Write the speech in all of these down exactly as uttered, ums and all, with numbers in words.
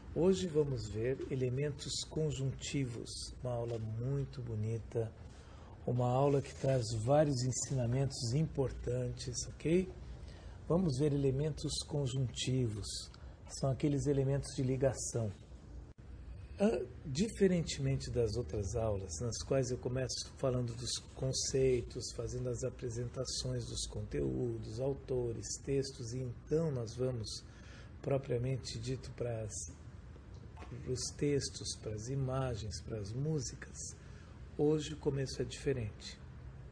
Hoje vamos ver elementos conjuntivos, uma aula muito bonita, uma aula que traz vários ensinamentos importantes, ok? Vamos ver elementos conjuntivos, são aqueles elementos de ligação. Ah, diferentemente das outras aulas, nas quais eu começo falando dos conceitos, fazendo as apresentações dos conteúdos, autores, textos, e então nós vamos propriamente dito para os textos, para as imagens, para as músicas. Hoje o começo é diferente.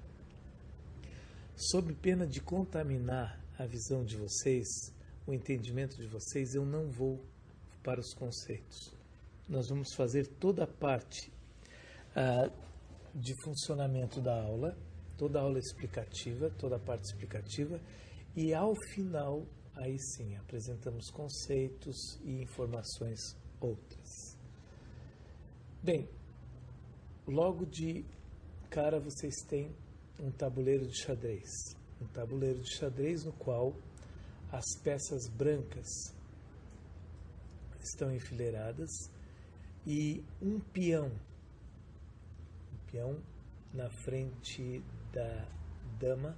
Sob pena de contaminar a visão de vocês, o entendimento de vocês, eu não vou para os conceitos. Nós vamos fazer toda a parte uh, de funcionamento da aula, toda a aula explicativa, toda a parte explicativa, e ao final, aí sim, apresentamos conceitos e informações outras. Bem, logo de cara vocês têm um tabuleiro de xadrez, um tabuleiro de xadrez no qual as peças brancas estão enfileiradas e um peão, um peão na frente da dama.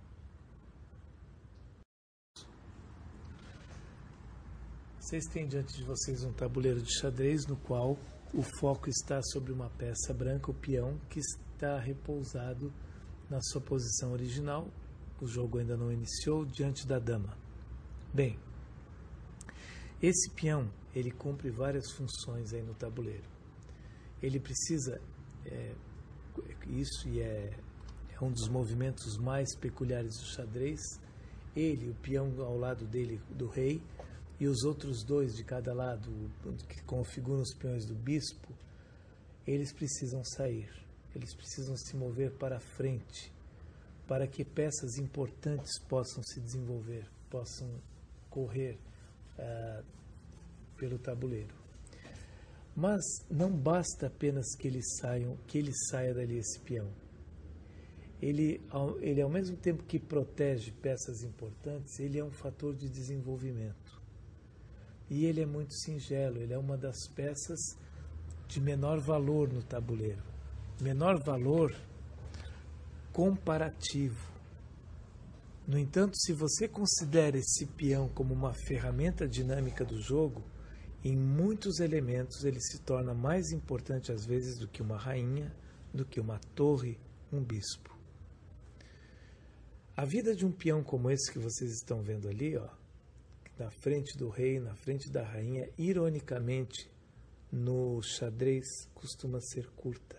Vocês têm diante de vocês um tabuleiro de xadrez no qual o foco está sobre uma peça branca, o peão, que está repousado na sua posição original. O jogo ainda não iniciou, diante da dama. Bem, esse peão, ele cumpre várias funções aí no tabuleiro. Ele precisa, é, isso e é, é um dos movimentos mais peculiares do xadrez, ele, o peão ao lado dele, do rei, e os outros dois de cada lado, que configuram os peões do bispo, eles precisam sair, eles precisam se mover para frente, para que peças importantes possam se desenvolver, possam correr uh, pelo tabuleiro. Mas não basta apenas que ele saiam, que ele saia dali, esse peão. Ele, ele, ao mesmo tempo que protege peças importantes, ele é um fator de desenvolvimento. E ele é muito singelo, ele é uma das peças de menor valor no tabuleiro. Menor valor comparativo. No entanto, se você considera esse peão como uma ferramenta dinâmica do jogo, em muitos elementos ele se torna mais importante às vezes do que uma rainha, do que uma torre, um bispo. A vida de um peão como esse que vocês estão vendo ali, ó, na frente do rei, na frente da rainha, ironicamente, no xadrez costuma ser curta.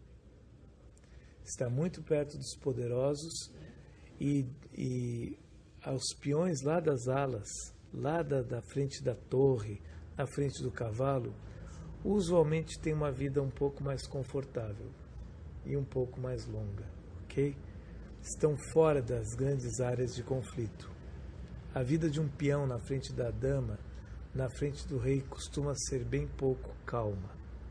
Está muito perto dos poderosos e, e aos peões lá das alas, lá da, da frente da torre, na frente do cavalo, usualmente tem uma vida um pouco mais confortável e um pouco mais longa, ok? Estão fora das grandes áreas de conflito. A vida de um peão na frente da dama, na frente do rei, costuma ser bem pouco calma.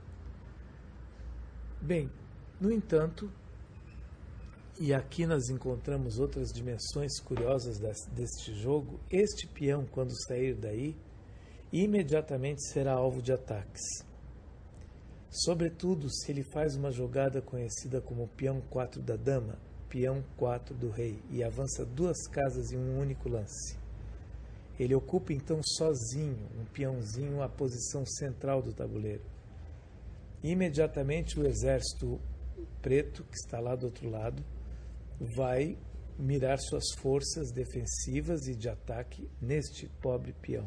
Bem, no entanto, e aqui nós encontramos outras dimensões curiosas deste jogo, este peão, quando sair daí, imediatamente será alvo de ataques. Sobretudo se ele faz uma jogada conhecida como peão quatro da dama, peão quatro do rei, e avança duas casas em um único lance. Ele ocupa então sozinho, um peãozinho, a posição central do tabuleiro. Imediatamente o exército preto, que está lá do outro lado, vai mirar suas forças defensivas e de ataque neste pobre peão.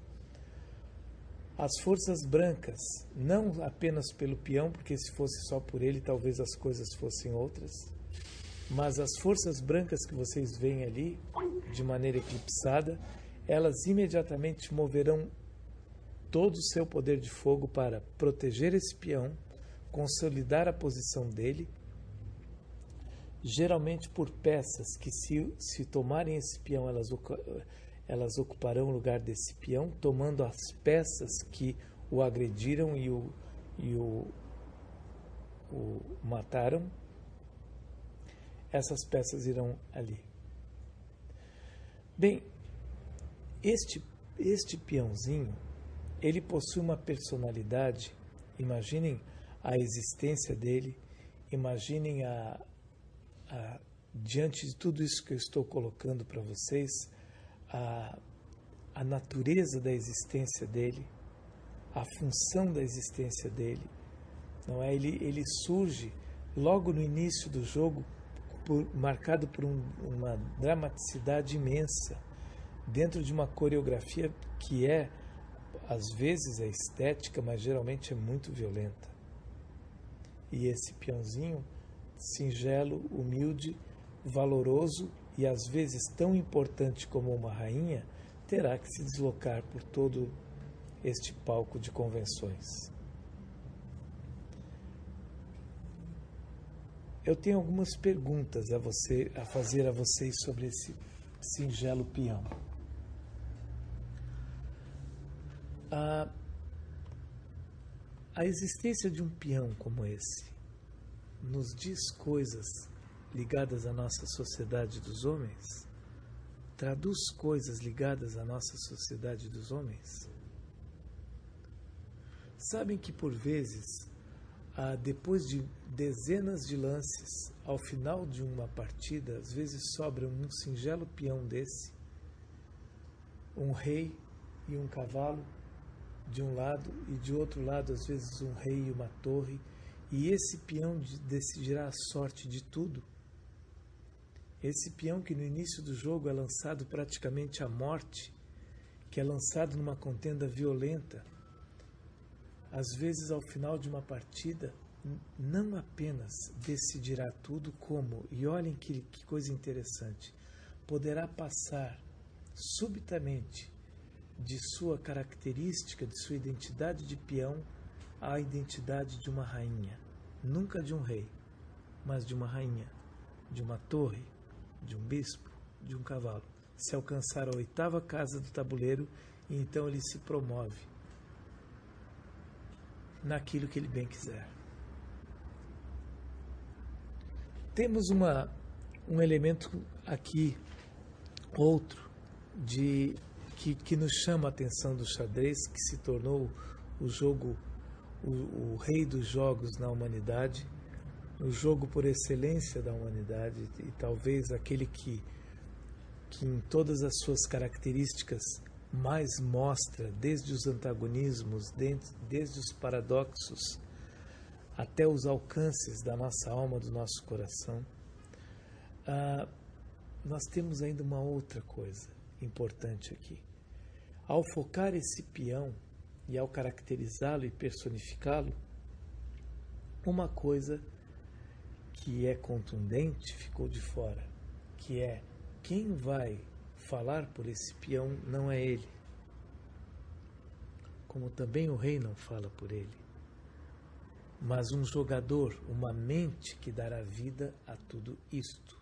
As forças brancas, não apenas pelo peão, porque se fosse só por ele, talvez as coisas fossem outras, mas as forças brancas que vocês veem ali, de maneira eclipsada, elas imediatamente moverão todo o seu poder de fogo para proteger esse peão, consolidar a posição dele, geralmente por peças que, se, se tomarem esse peão, elas, elas ocuparão o lugar desse peão, tomando as peças que o agrediram e o, e o, o mataram. Essas peças irão ali. Bem, Este, este peãozinho, Ele possui uma personalidade. Imaginem a existência dele, imaginem a, a, diante de tudo isso que eu estou colocando para vocês, a, a natureza da existência dele, a função da existência dele. Não é? Ele, ele surge logo no início do jogo, por, marcado por um, uma dramaticidade imensa, dentro de uma coreografia que é, às vezes, é estética, mas geralmente é muito violenta. E esse peãozinho, singelo, humilde, valoroso e às vezes tão importante como uma rainha, terá que se deslocar por todo este palco de convenções. Eu tenho algumas perguntas a, você, a fazer a vocês sobre esse singelo peão. A, a existência de um peão como esse nos diz coisas ligadas à nossa sociedade dos homens? Traduz coisas ligadas à nossa sociedade dos homens? Sabem que, por vezes, ah, depois de dezenas de lances, ao final de uma partida, às vezes sobra um singelo peão desse, um rei e um cavalo de um lado, e de outro lado, às vezes, um rei e uma torre, e esse peão decidirá a sorte de tudo. Esse peão que no início do jogo é lançado praticamente à morte, que é lançado numa contenda violenta, às vezes ao final de uma partida, não apenas decidirá tudo, como, e olhem que, que coisa interessante, poderá passar subitamente de sua característica, de sua identidade de peão, à identidade de uma rainha. Nunca de um rei, mas de uma rainha, de uma torre, de um bispo, de um cavalo. Se alcançar a oitava casa do tabuleiro, e então ele se promove naquilo que ele bem quiser. Temos uma, um elemento aqui, outro, de, que, que nos chama a atenção do xadrez, que se tornou o jogo, o, o rei dos jogos na humanidade, o jogo por excelência da humanidade, e talvez aquele que, que em todas as suas características mais mostra, desde os antagonismos, desde, desde os paradoxos, até os alcances da nossa alma, do nosso coração. Ah, nós temos ainda uma outra coisa importante aqui. Ao focar esse peão e ao caracterizá-lo e personificá-lo, uma coisa que é contundente ficou de fora, que é quem vai falar por esse peão não é ele, como também o rei não fala por ele, mas um jogador, uma mente que dará vida a tudo isto.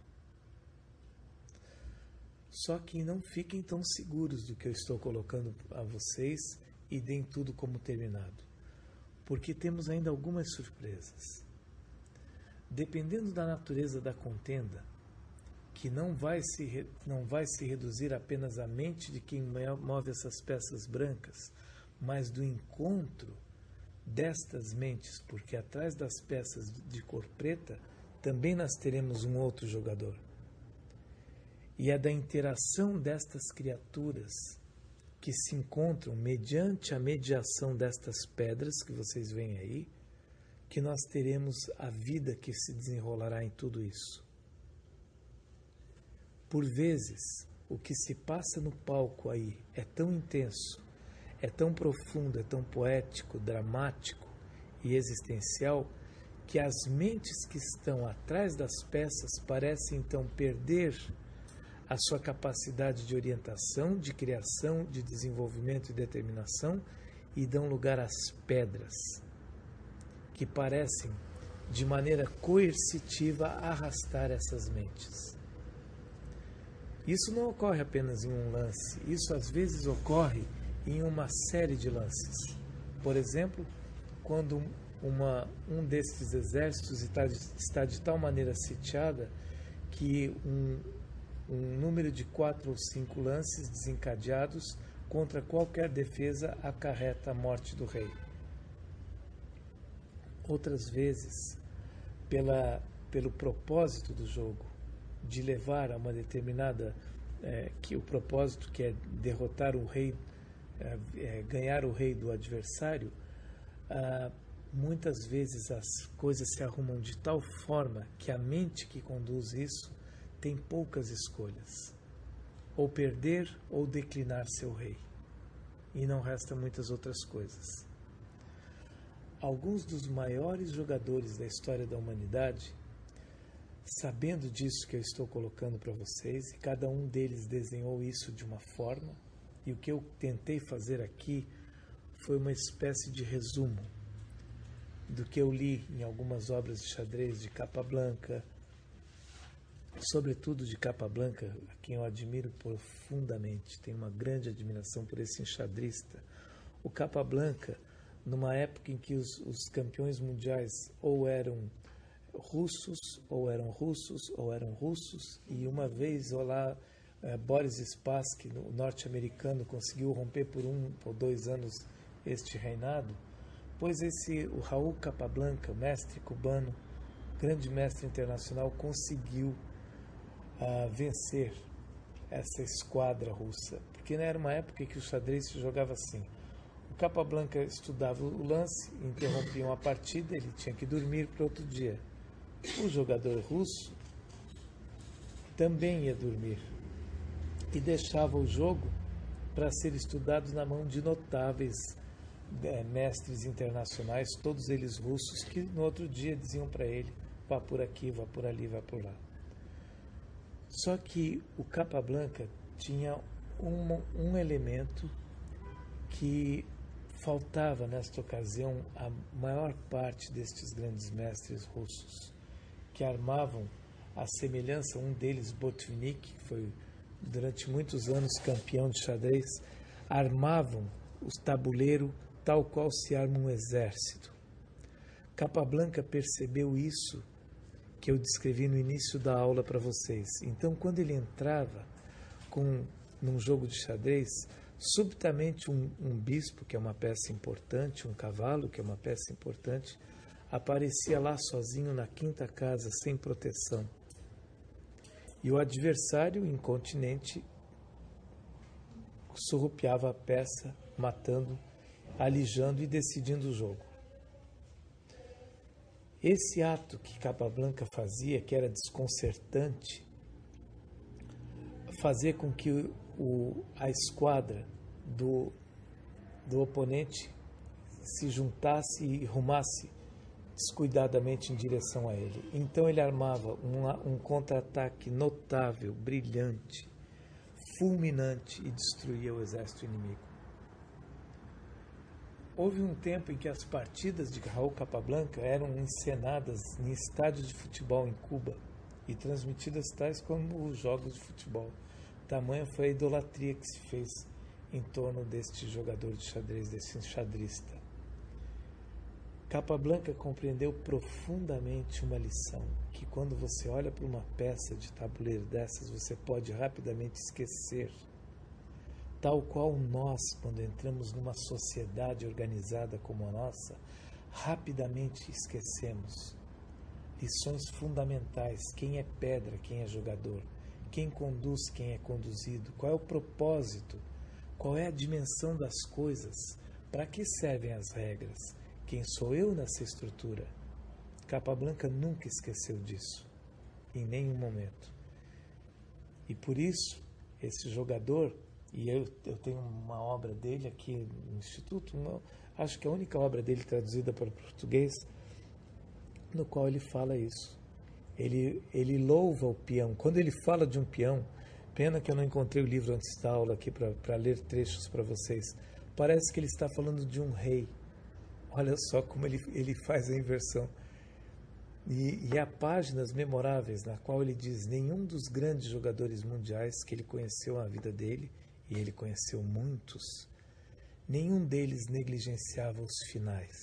Só que não fiquem tão seguros do que eu estou colocando a vocês e deem tudo como terminado, porque temos ainda algumas surpresas. Dependendo da natureza da contenda, que não vai se, não vai se reduzir apenas à mente de quem move essas peças brancas, mas do encontro destas mentes, porque atrás das peças de cor preta também nós teremos um outro jogador. E é da interação destas criaturas que se encontram mediante a mediação destas pedras que vocês veem aí, que nós teremos a vida que se desenrolará em tudo isso. Por vezes, o que se passa no palco aí é tão intenso, é tão profundo, é tão poético, dramático e existencial, que as mentes que estão atrás das peças parecem então perder a sua capacidade de orientação, de criação, de desenvolvimento e determinação, e dão lugar às pedras, que parecem, de maneira coercitiva, arrastar essas mentes. Isso não ocorre apenas em um lance, isso às vezes ocorre em uma série de lances. Por exemplo, quando uma, um desses exércitos está de, está de tal maneira sitiada que um, um número de quatro ou cinco lances desencadeados contra qualquer defesa acarreta a morte do rei. Outras vezes, pela, pelo propósito do jogo, de levar a uma determinada, é, que o propósito que é derrotar o rei, é, é, ganhar o rei do adversário, ah, muitas vezes as coisas se arrumam de tal forma que a mente que conduz isso tem poucas escolhas, ou perder ou declinar seu rei, e não resta muitas outras coisas. Alguns dos maiores jogadores da história da humanidade, sabendo disso que eu estou colocando para vocês, e cada um deles desenhou isso de uma forma, e o que eu tentei fazer aqui foi uma espécie de resumo do que eu li em algumas obras de xadrez de Capablanca, sobretudo de Capablanca, a quem eu admiro profundamente, tenho uma grande admiração por esse enxadrista. O Capablanca, numa época em que os, os campeões mundiais ou eram russos, ou eram russos, ou eram russos, e uma vez lá eh, Boris Spassky, o norte-americano, conseguiu romper por um ou dois anos este reinado, pois esse, o Raul Capablanca, mestre cubano, grande mestre internacional, conseguiu uh, vencer essa esquadra russa, porque era uma época em que o xadrez se jogava assim. O Capablanca estudava o lance, interrompiam a partida, ele tinha que dormir para outro dia. O jogador russo também ia dormir e deixava o jogo para ser estudado na mão de notáveis é, mestres internacionais, todos eles russos, que no outro dia diziam para ele: vá por aqui, vá por ali, vá por lá. Só que o Capablanca tinha um, um elemento que faltava nesta ocasião a maior parte destes grandes mestres russos, que armavam a semelhança, um deles, Botvinnik, que foi durante muitos anos campeão de xadrez, armavam o tabuleiro tal qual se arma um exército. Capablanca percebeu isso que eu descrevi no início da aula para vocês. Então, quando ele entrava com, num jogo de xadrez, subitamente um, um bispo, que é uma peça importante, um cavalo, que é uma peça importante, aparecia lá sozinho na quinta casa, sem proteção. E o adversário, incontinente, surrupiava a peça, matando, alijando e decidindo o jogo. Esse ato que Capablanca fazia, que era desconcertante, fazia com que o, a esquadra do, do oponente se juntasse e rumasse descuidadamente em direção a ele. Então ele armava um, um contra-ataque notável, brilhante, fulminante, e destruía o exército inimigo. Houve um tempo em que as partidas de Raul Capablanca eram encenadas em estádios de futebol em Cuba e transmitidas tais como os jogos de futebol. Tamanha foi a idolatria que se fez em torno deste jogador de xadrez, desse enxadrista. Capablanca compreendeu profundamente uma lição, que quando você olha para uma peça de tabuleiro dessas, você pode rapidamente esquecer. Tal qual nós, quando entramos numa sociedade organizada como a nossa, rapidamente esquecemos lições fundamentais: quem é pedra, quem é jogador, quem conduz, quem é conduzido, qual é o propósito, qual é a dimensão das coisas, para que servem as regras, quem sou eu nessa estrutura. Capablanca nunca esqueceu disso, em nenhum momento. E por isso, esse jogador, e eu, eu tenho uma obra dele aqui no Instituto, uma, acho que é a única obra dele traduzida para o português, no qual ele fala isso. Ele, ele louva o peão. Quando ele fala de um peão, pena que eu não encontrei o livro antes da aula aqui para ler trechos para vocês, parece que ele está falando de um rei. Olha só como ele, ele faz a inversão. E, e há páginas memoráveis na qual ele diz: nenhum dos grandes jogadores mundiais que ele conheceu na vida dele, e ele conheceu muitos, nenhum deles negligenciava os finais.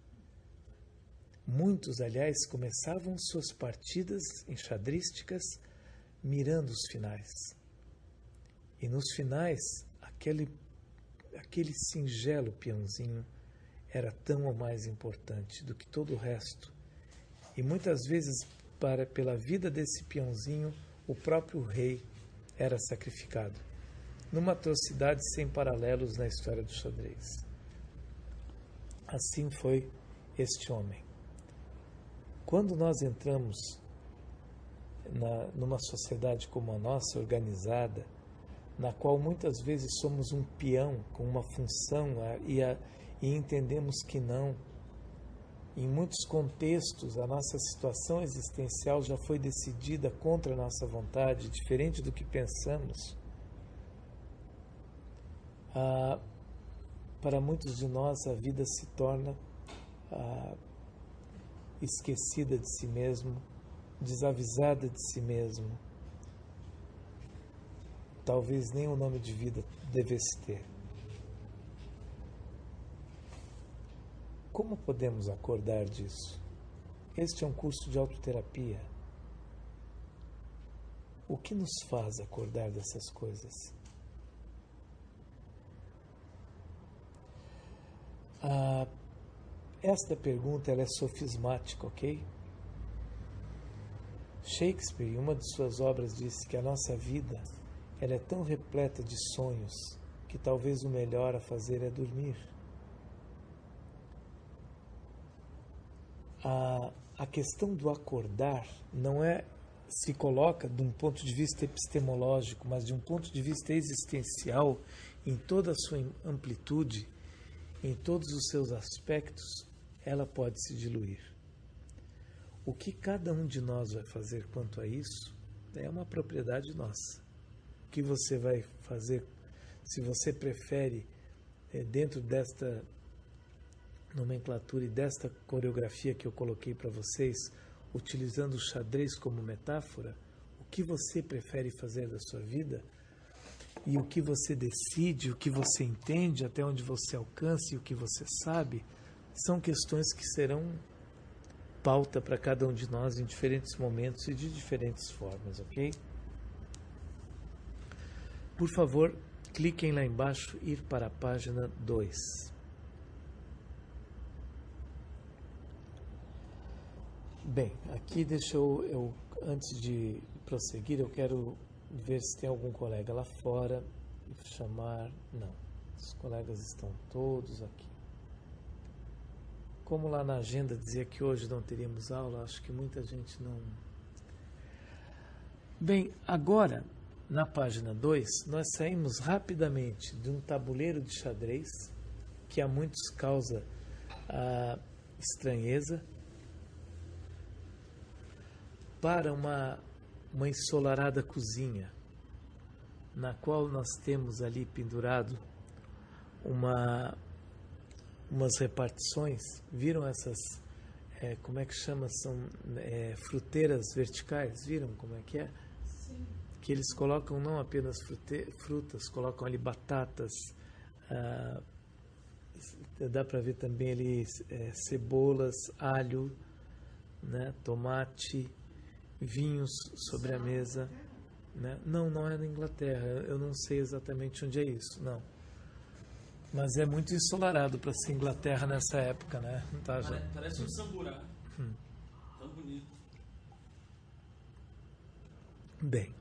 Muitos, aliás, começavam suas partidas enxadrísticas mirando os finais. E nos finais, aquele aquele singelo peãozinho era tão ou mais importante do que todo o resto. E muitas vezes, para, pela vida desse peãozinho, o próprio rei era sacrificado, numa atrocidade sem paralelos na história do xadrez. Assim foi este homem. Quando nós entramos na, numa sociedade como a nossa, organizada, na qual muitas vezes somos um peão com uma função a, e, a, e entendemos que não, em muitos contextos a nossa situação existencial já foi decidida contra a nossa vontade, diferente do que pensamos. Ah, para muitos de nós a vida se torna ah, esquecida de si mesmo, desavisada de si mesmo. Talvez nem o nome de vida devesse ter. Como podemos acordar disso? Este é um curso de autoterapia. O que nos faz acordar dessas coisas? Ah, esta pergunta ela é sofismática, ok? Shakespeare, em uma de suas obras, disse que a nossa vida ela é tão repleta de sonhos que talvez o melhor a fazer é dormir. A, a questão do acordar não é se coloca de um ponto de vista epistemológico, mas de um ponto de vista existencial, em toda a sua amplitude, em todos os seus aspectos, ela pode se diluir. O que cada um de nós vai fazer quanto a isso é uma propriedade nossa. O que você vai fazer, se você prefere, é, dentro desta nomenclatura e desta coreografia que eu coloquei para vocês, utilizando o xadrez como metáfora, o que você prefere fazer da sua vida e o que você decide, o que você entende, até onde você alcança e o que você sabe, são questões que serão pauta para cada um de nós em diferentes momentos e de diferentes formas, ok? Por favor, cliquem lá embaixo, ir para a página dois. Bem, aqui deixa eu, eu, antes de prosseguir, eu quero ver se tem algum colega lá fora e chamar. Não, os colegas estão todos aqui. Como lá na agenda dizia que hoje não teríamos aula, acho que muita gente não... Bem, agora, na página dois, nós saímos rapidamente de um tabuleiro de xadrez, que a muitos causa a estranheza, para uma, uma ensolarada cozinha, na qual nós temos ali pendurado uma, umas repartições. Viram essas, é, como é que chama? São é, fruteiras verticais, viram como é que é? Sim. Que eles colocam não apenas frute, frutas, colocam ali batatas, ah, dá para ver também ali é, cebolas, alho, né, tomate, vinhos sobre a mesa, né? Não, não é na Inglaterra, eu não sei exatamente onde é isso, não. Mas é muito ensolarado para ser Inglaterra nessa época, né? Tá, já. Parece, parece um samburá. Hum. Tão bonito. Bem,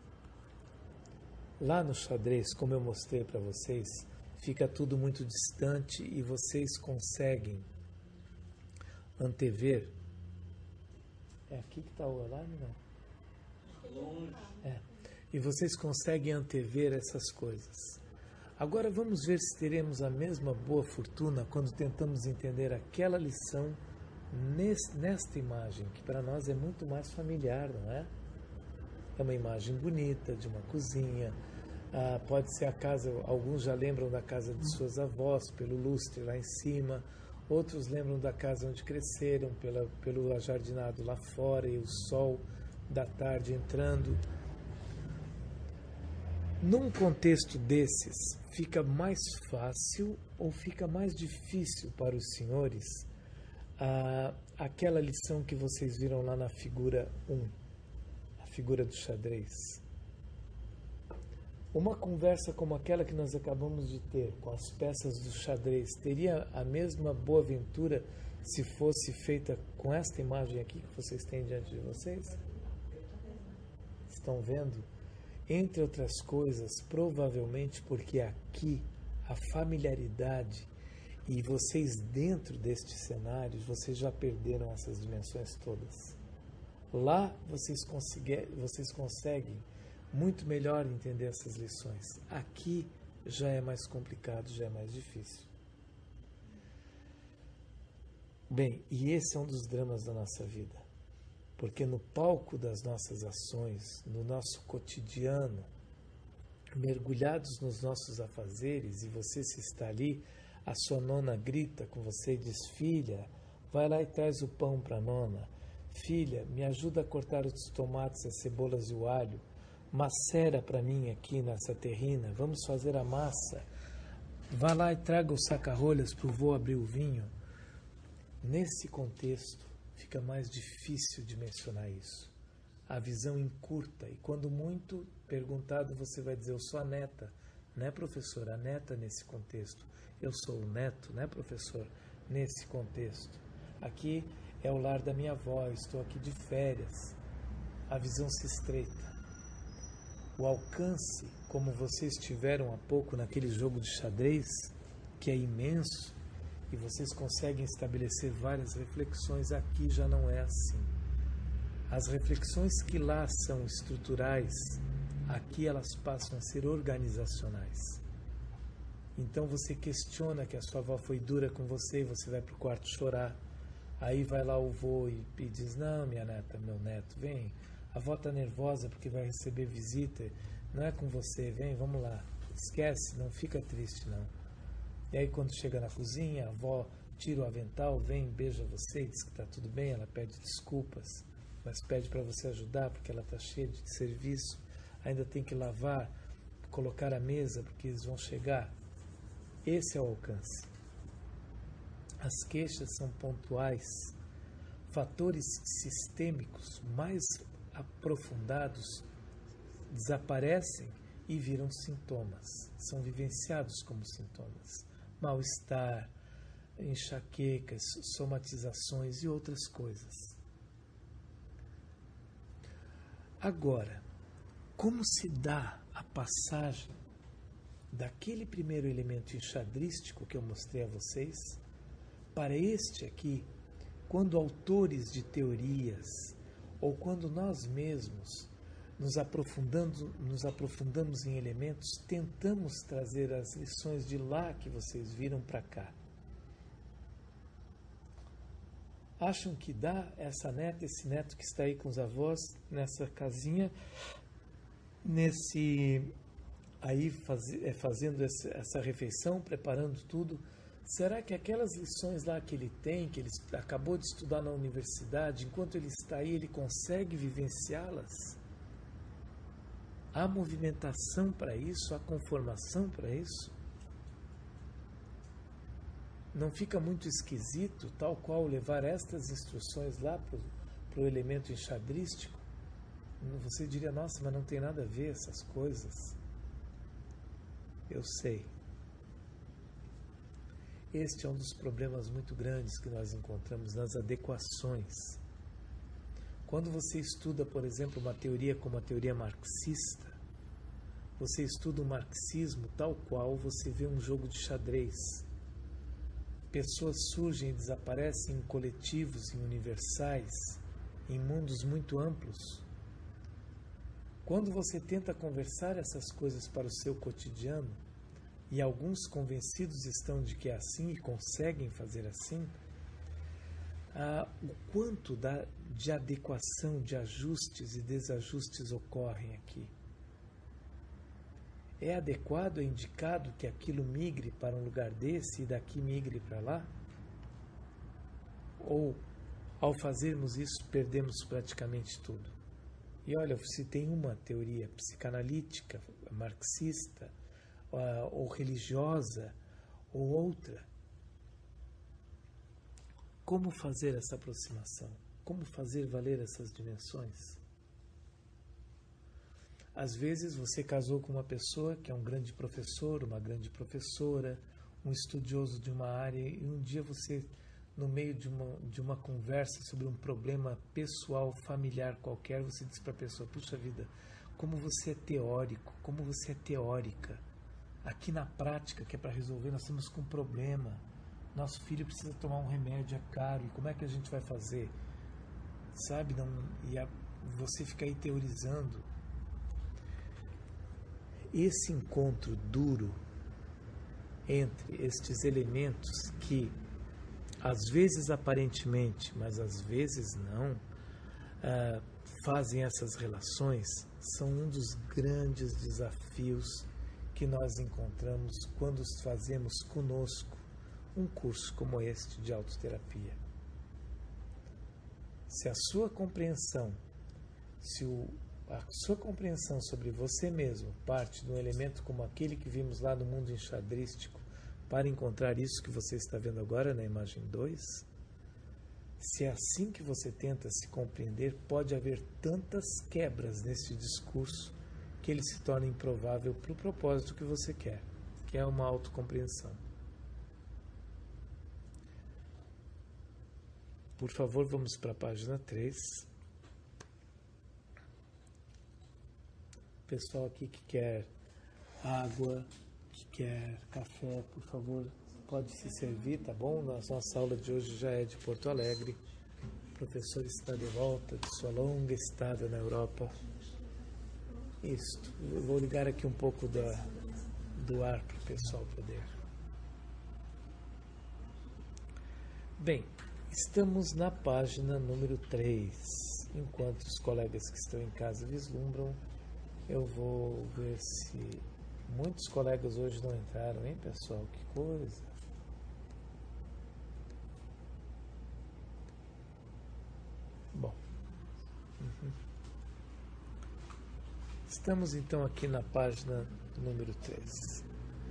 lá no xadrez, como eu mostrei para vocês, fica tudo muito distante e vocês conseguem antever. É aqui que está o alarme, não? Longe. É. E vocês conseguem antever essas coisas. Agora vamos ver se teremos a mesma boa fortuna quando tentamos entender aquela lição nesse, nesta imagem, que para nós é muito mais familiar, não é? É uma imagem bonita de uma cozinha. Ah, pode ser a casa, alguns já lembram da casa de suas avós, pelo lustre lá em cima. Outros lembram da casa onde cresceram, pela, pelo ajardinado lá fora e o sol da tarde entrando. Num contexto desses, fica mais fácil ou fica mais difícil para os senhores ah, aquela lição que vocês viram lá na figura um, a figura do xadrez? Uma conversa como aquela que nós acabamos de ter com as peças do xadrez teria a mesma boa aventura se fosse feita com esta imagem aqui que vocês têm diante de vocês? Estão vendo? Entre outras coisas, provavelmente porque aqui a familiaridade e vocês dentro deste cenário, vocês já perderam essas dimensões todas. Lá vocês, vocês conseguem muito melhor entender essas lições. Aqui já é mais complicado, já é mais difícil. Bem, e esse é um dos dramas da nossa vida. Porque no palco das nossas ações, no nosso cotidiano, mergulhados nos nossos afazeres, e você se está ali, a sua nona grita com você e diz: filha, vai lá e traz o pão para a nona. Filha, me ajuda a cortar os tomates, as cebolas e o alho. Macera para mim aqui nessa terrina, vamos fazer a massa. Vá lá e traga os saca-rolhas para o vô abrir o vinho. Nesse contexto, fica mais difícil de mencionar isso. A visão encurta, e quando muito perguntado, você vai dizer: eu sou a neta, né, professor? A neta nesse contexto. Eu sou o neto, né, professor? Nesse contexto. Aqui é o lar da minha avó, estou aqui de férias. A visão se estreita. O alcance, como vocês tiveram há pouco naquele jogo de xadrez, que é imenso, e vocês conseguem estabelecer várias reflexões, aqui já não é assim. As reflexões que lá são estruturais, aqui elas passam a ser organizacionais. Então você questiona que a sua avó foi dura com você e você vai para o quarto chorar. Aí vai lá o vô e, e diz: não, minha neta, meu neto, vem. A avó está nervosa porque vai receber visita. Não é com você, vem, vamos lá. Esquece, não fica triste, não. E aí quando chega na cozinha, a avó tira o avental, vem, beija você, diz que está tudo bem, ela pede desculpas, mas pede para você ajudar porque ela está cheia de serviço. Ainda tem que lavar, colocar a mesa porque eles vão chegar. Esse é o alcance. As queixas são pontuais. Fatores sistêmicos mais aprofundados desaparecem e viram sintomas. São vivenciados como sintomas. Mal-estar, enxaquecas, somatizações e outras coisas. Agora, como se dá a passagem daquele primeiro elemento enxadrístico que eu mostrei a vocês para este aqui, quando autores de teorias ou quando nós mesmos nos aprofundando, nos aprofundamos em elementos, tentamos trazer as lições de lá que vocês viram para cá. Acham que dá essa neta, esse neto que está aí com os avós, nessa casinha, nesse aí faz, é, fazendo essa, essa refeição, preparando tudo? Será que aquelas lições lá que ele tem, que ele acabou de estudar na universidade, enquanto ele está aí, ele consegue vivenciá-las? Há movimentação para isso? Há conformação para isso? Não fica muito esquisito, tal qual levar estas instruções lá para o elemento enxadrístico? Você diria: nossa, mas não tem nada a ver essas coisas. Eu sei. Este é um dos problemas muito grandes que nós encontramos nas adequações. Quando você estuda, por exemplo, uma teoria como a teoria marxista, você estuda o marxismo tal qual você vê um jogo de xadrez. Pessoas surgem e desaparecem em coletivos, em universais, em mundos muito amplos. Quando você tenta conversar essas coisas para o seu cotidiano, e alguns convencidos estão de que é assim e conseguem fazer assim, ah, o quanto da, de adequação, de ajustes e desajustes ocorrem aqui. É adequado, é indicado que aquilo migre para um lugar desse e daqui migre para lá? Ou, ao fazermos isso, perdemos praticamente tudo? E olha, se tem uma teoria psicanalítica, marxista, ou religiosa, ou outra, como fazer essa aproximação? Como fazer valer essas dimensões? Às vezes você casou com uma pessoa que é um grande professor, uma grande professora, um estudioso de uma área, e um dia você, no meio de uma, de uma conversa sobre um problema pessoal, familiar qualquer, você diz para a pessoa: puxa vida, como você é teórico, como você é teórica. Aqui na prática, que é para resolver, nós estamos com um problema. Nosso filho precisa tomar um remédio, é caro, e como é que a gente vai fazer? Sabe? Não, e a, você fica aí teorizando. Esse encontro duro entre estes elementos que, às vezes aparentemente, mas às vezes não, uh, fazem essas relações, são um dos grandes desafios que nós encontramos quando fazemos conosco um curso como este de autoterapia. Se a sua compreensão, se o, a sua compreensão sobre você mesmo parte de um elemento como aquele que vimos lá no mundo enxadrístico para encontrar isso que você está vendo agora na imagem dois, se é assim que você tenta se compreender, pode haver tantas quebras nesse discurso que ele se torna improvável para o propósito que você quer, que é uma autocompreensão. Por favor, vamos para a página três. Pessoal aqui que quer água, que quer café, por favor, pode se servir, tá bom? A nossa aula de hoje já é de Porto Alegre. O professor está de volta de sua longa estada na Europa. Isso, eu vou ligar aqui um pouco da, do ar para o pessoal poder. Bem, estamos na página número três. Enquanto os colegas que estão em casa vislumbram, eu vou ver se muitos colegas hoje não entraram, hein, pessoal? Que coisa! Bom. Uhum. Estamos então aqui na página número três.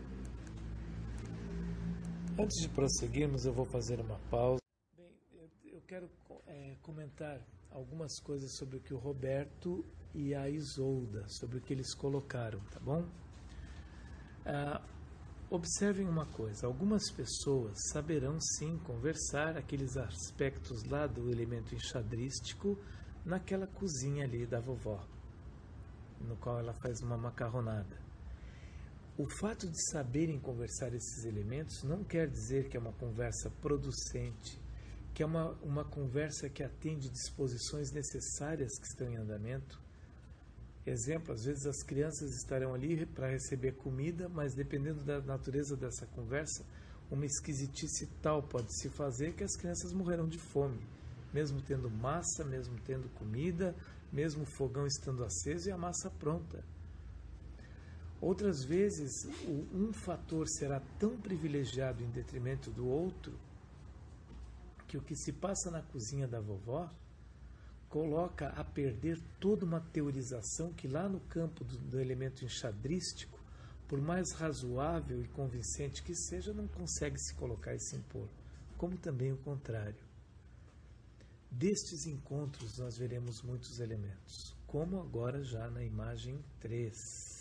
Antes de prosseguirmos, eu vou fazer uma pausa. Bem, eu, eu quero é, comentar algumas coisas sobre o que o Roberto e a Isolda, sobre o que eles colocaram, tá bom? Ah, observem uma coisa, algumas pessoas saberão sim conversar aqueles aspectos lá do elemento enxadrístico naquela cozinha ali da vovó, no qual ela faz uma macarronada. O fato de saberem conversar esses elementos não quer dizer que é uma conversa producente, que é uma, uma conversa que atende disposições necessárias que estão em andamento. Exemplo, às vezes as crianças estarão ali para receber comida, mas dependendo da natureza dessa conversa, uma esquisitice tal pode se fazer que as crianças morrerão de fome, mesmo tendo massa, mesmo tendo comida, mesmo o fogão estando aceso e a massa pronta. Outras vezes, um fator será tão privilegiado em detrimento do outro que o que se passa na cozinha da vovó coloca a perder toda uma teorização que lá no campo do, do elemento enxadrístico, por mais razoável e convincente que seja, não consegue se colocar e se impor, como também o contrário. Destes encontros nós veremos muitos elementos, como agora já na imagem três.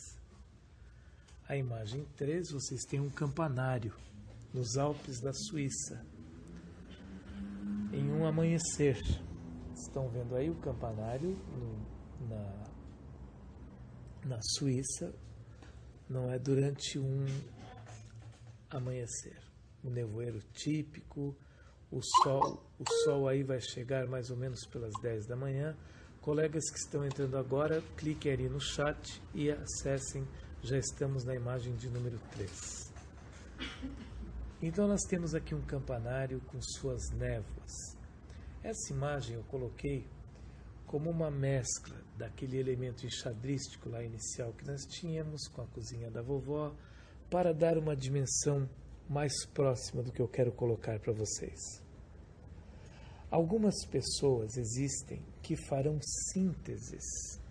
A imagem três, vocês têm um campanário nos Alpes da Suíça, em um amanhecer. Estão vendo aí o campanário no, na, na Suíça, não é durante um amanhecer. Um nevoeiro típico, o sol, o sol aí vai chegar mais ou menos pelas dez da manhã. Colegas que estão entrando agora, cliquem ali no chat e acessem. Já estamos na imagem de número três. Então nós temos aqui um campanário com suas névoas. Essa imagem eu coloquei como uma mescla daquele elemento enxadrístico lá inicial que nós tínhamos com a cozinha da vovó, para dar uma dimensão mais próxima do que eu quero colocar para vocês. Algumas pessoas existem que farão sínteses.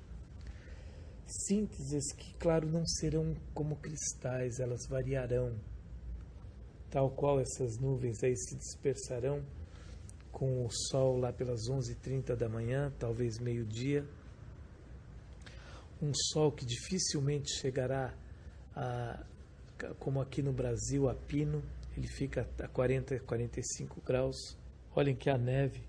Sínteses que, claro, não serão como cristais, elas variarão, tal qual essas nuvens aí se dispersarão com o sol lá pelas onze e trinta da manhã, talvez meio-dia. um sol que dificilmente chegará a, como aqui no Brasil, a pino, ele fica a quarenta, quarenta e cinco graus. Olhem que a neve,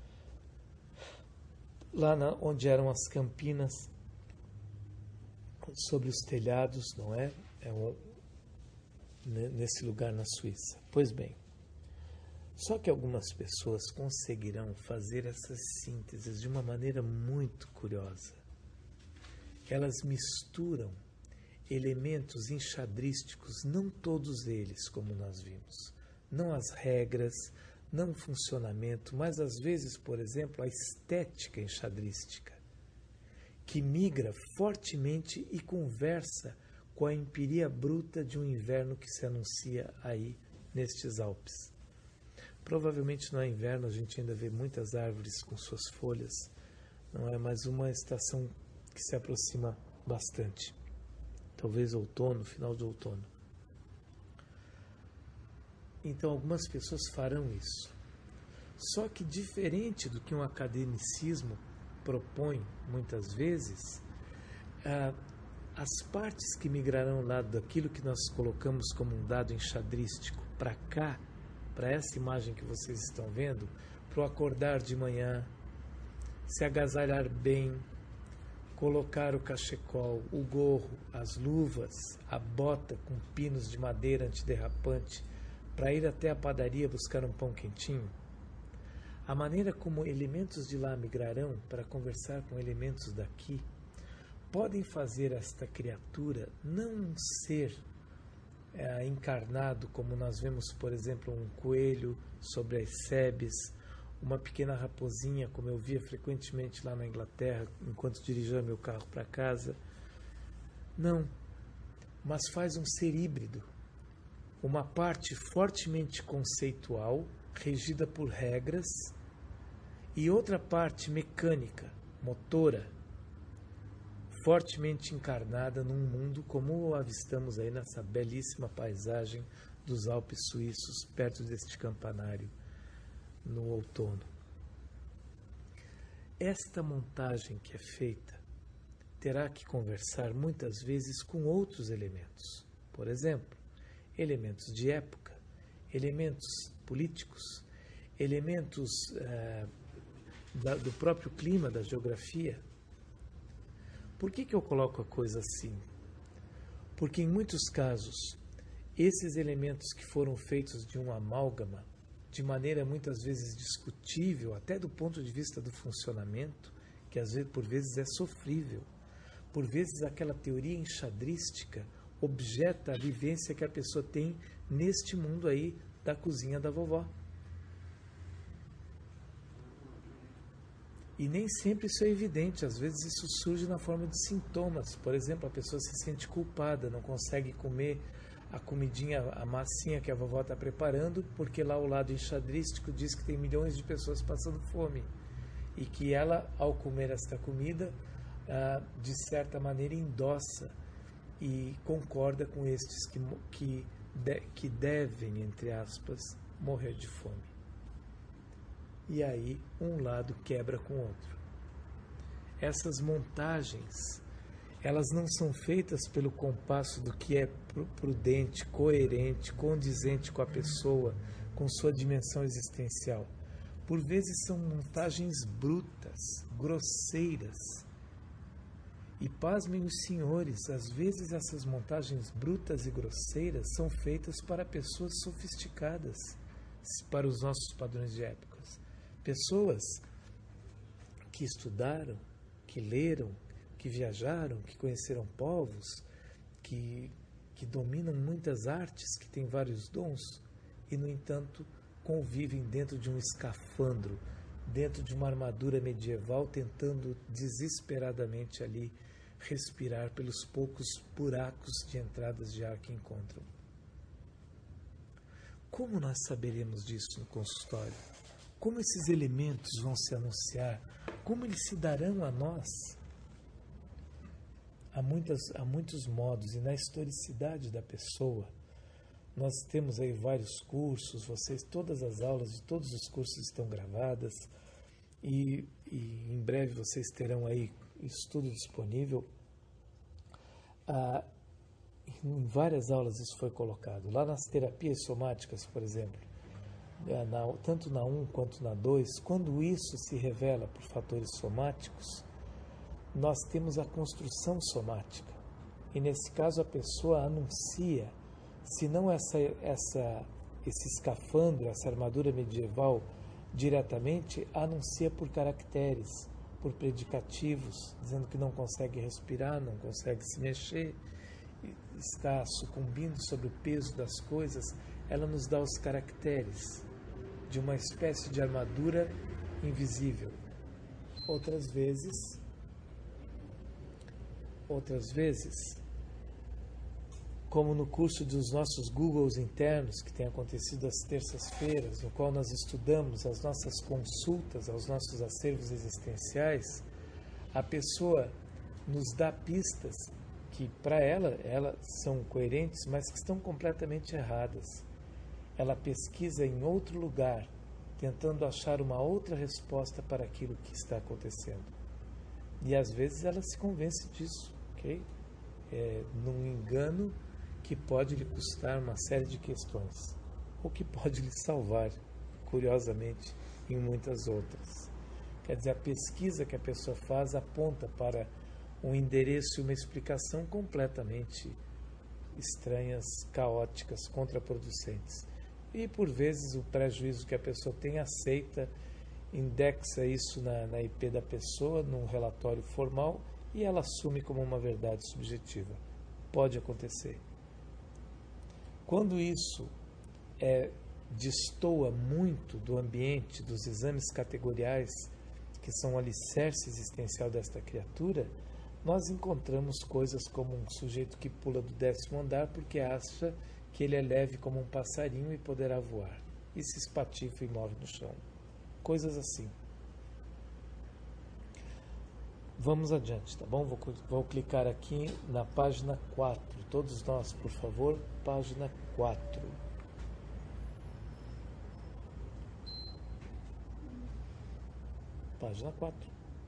lá na, onde eram as campinas, sobre os telhados, não é? É um, nesse lugar na Suíça. Pois bem, só que algumas pessoas conseguirão fazer essas sínteses de uma maneira muito curiosa. Elas misturam elementos enxadrísticos, não todos eles, como nós vimos, não as regras, não o funcionamento, mas às vezes, por exemplo, a estética enxadrística, que migra fortemente e conversa com a empiria bruta de um inverno que se anuncia aí nestes Alpes. Provavelmente não é inverno, a gente ainda vê muitas árvores com suas folhas, não é mais uma estação que se aproxima bastante. Talvez outono, final de outono. Então algumas pessoas farão isso. Só que diferente do que um academicismo propõe muitas vezes, ah, as partes que migrarão lá daquilo que nós colocamos como um dado enxadrístico para cá, para essa imagem que vocês estão vendo, para o acordar de manhã, se agasalhar bem, colocar o cachecol, o gorro, as luvas, a bota com pinos de madeira antiderrapante para ir até a padaria buscar um pão quentinho, a maneira como elementos de lá migrarão para conversar com elementos daqui podem fazer esta criatura não um ser é, encarnado, como nós vemos, por exemplo, um coelho sobre as sebes, uma pequena raposinha, como eu via frequentemente lá na Inglaterra, enquanto dirigia meu carro para casa. Não, mas faz um ser híbrido, uma parte fortemente conceitual, regida por regras, e outra parte mecânica, motora, fortemente encarnada num mundo como o avistamos aí nessa belíssima paisagem dos Alpes suíços, perto deste campanário, no outono. Esta montagem que é feita terá que conversar muitas vezes com outros elementos. Por exemplo, elementos de época, elementos políticos, elementos eh, da, do próprio clima, da geografia. Por que que eu coloco a coisa assim? Porque em muitos casos, esses elementos que foram feitos de um amálgama, de maneira muitas vezes discutível, até do ponto de vista do funcionamento, que às vezes, por vezes é sofrível, por vezes aquela teoria enxadrística objeta a vivência que a pessoa tem neste mundo aí da cozinha da vovó. E nem sempre isso é evidente, às vezes isso surge na forma de sintomas. Por exemplo, a pessoa se sente culpada, não consegue comer a comidinha, a massinha que a vovó está preparando, porque lá o lado enxadrístico diz que tem milhões de pessoas passando fome. E que ela, ao comer esta comida, ah, de certa maneira endossa e concorda com estes que, que, de, que devem, entre aspas, morrer de fome. E aí um lado quebra com o outro. Essas montagens, elas não são feitas pelo compasso do que é prudente, coerente, condizente com a pessoa, com sua dimensão existencial. Por vezes são montagens brutas, grosseiras. E pasmem os senhores, às vezes essas montagens brutas e grosseiras são feitas para pessoas sofisticadas, para os nossos padrões de épocas. Pessoas que estudaram, que leram, que viajaram, que conheceram povos, que, que dominam muitas artes, que têm vários dons, e, no entanto, convivem dentro de um escafandro, dentro de uma armadura medieval, tentando desesperadamente ali respirar pelos poucos buracos de entradas de ar que encontram. Como nós saberemos disso no consultório? Como esses elementos vão se anunciar? Como eles se darão a nós? Há, muitas, há muitos modos, e na historicidade da pessoa, nós temos aí vários cursos, vocês, todas as aulas de todos os cursos estão gravadas, e, e em breve vocês terão aí isso tudo disponível. Ah, em várias aulas isso foi colocado. Lá nas terapias somáticas, por exemplo, na, tanto na um quanto na dois, quando isso se revela por fatores somáticos, nós temos a construção somática. E nesse caso a pessoa anuncia, se não essa, essa, esse escafandro, essa armadura medieval diretamente, anuncia por caracteres, por predicativos, dizendo que não consegue respirar, não consegue se mexer, está sucumbindo sob o peso das coisas. Ela nos dá os caracteres de uma espécie de armadura invisível. Outras vezes, outras vezes, como no curso dos nossos Googles internos, que tem acontecido às terças-feiras, no qual nós estudamos as nossas consultas aos nossos acervos existenciais, a pessoa nos dá pistas que, para ela, elas são coerentes, mas que estão completamente erradas. Ela pesquisa em outro lugar, tentando achar uma outra resposta para aquilo que está acontecendo. E às vezes ela se convence disso, ok? É, num engano que pode lhe custar uma série de questões, ou que pode lhe salvar, curiosamente, em muitas outras. Quer dizer, a pesquisa que a pessoa faz aponta para um endereço e uma explicação completamente estranhas, caóticas, contraproducentes. E, por vezes, o prejuízo que a pessoa tem aceita, indexa isso na, na I P da pessoa, num relatório formal, e ela assume como uma verdade subjetiva. Pode acontecer. Quando isso é, destoa muito do ambiente, dos exames categoriais, que são o alicerce existencial desta criatura, nós encontramos coisas como um sujeito que pula do décimo andar porque acha que ele é leve como um passarinho e poderá voar, e se espatifa e morre no chão. Coisas assim. Vamos adiante, tá bom? Vou, vou clicar aqui na página quatro. Todos nós, por favor, página quatro. Página quatro.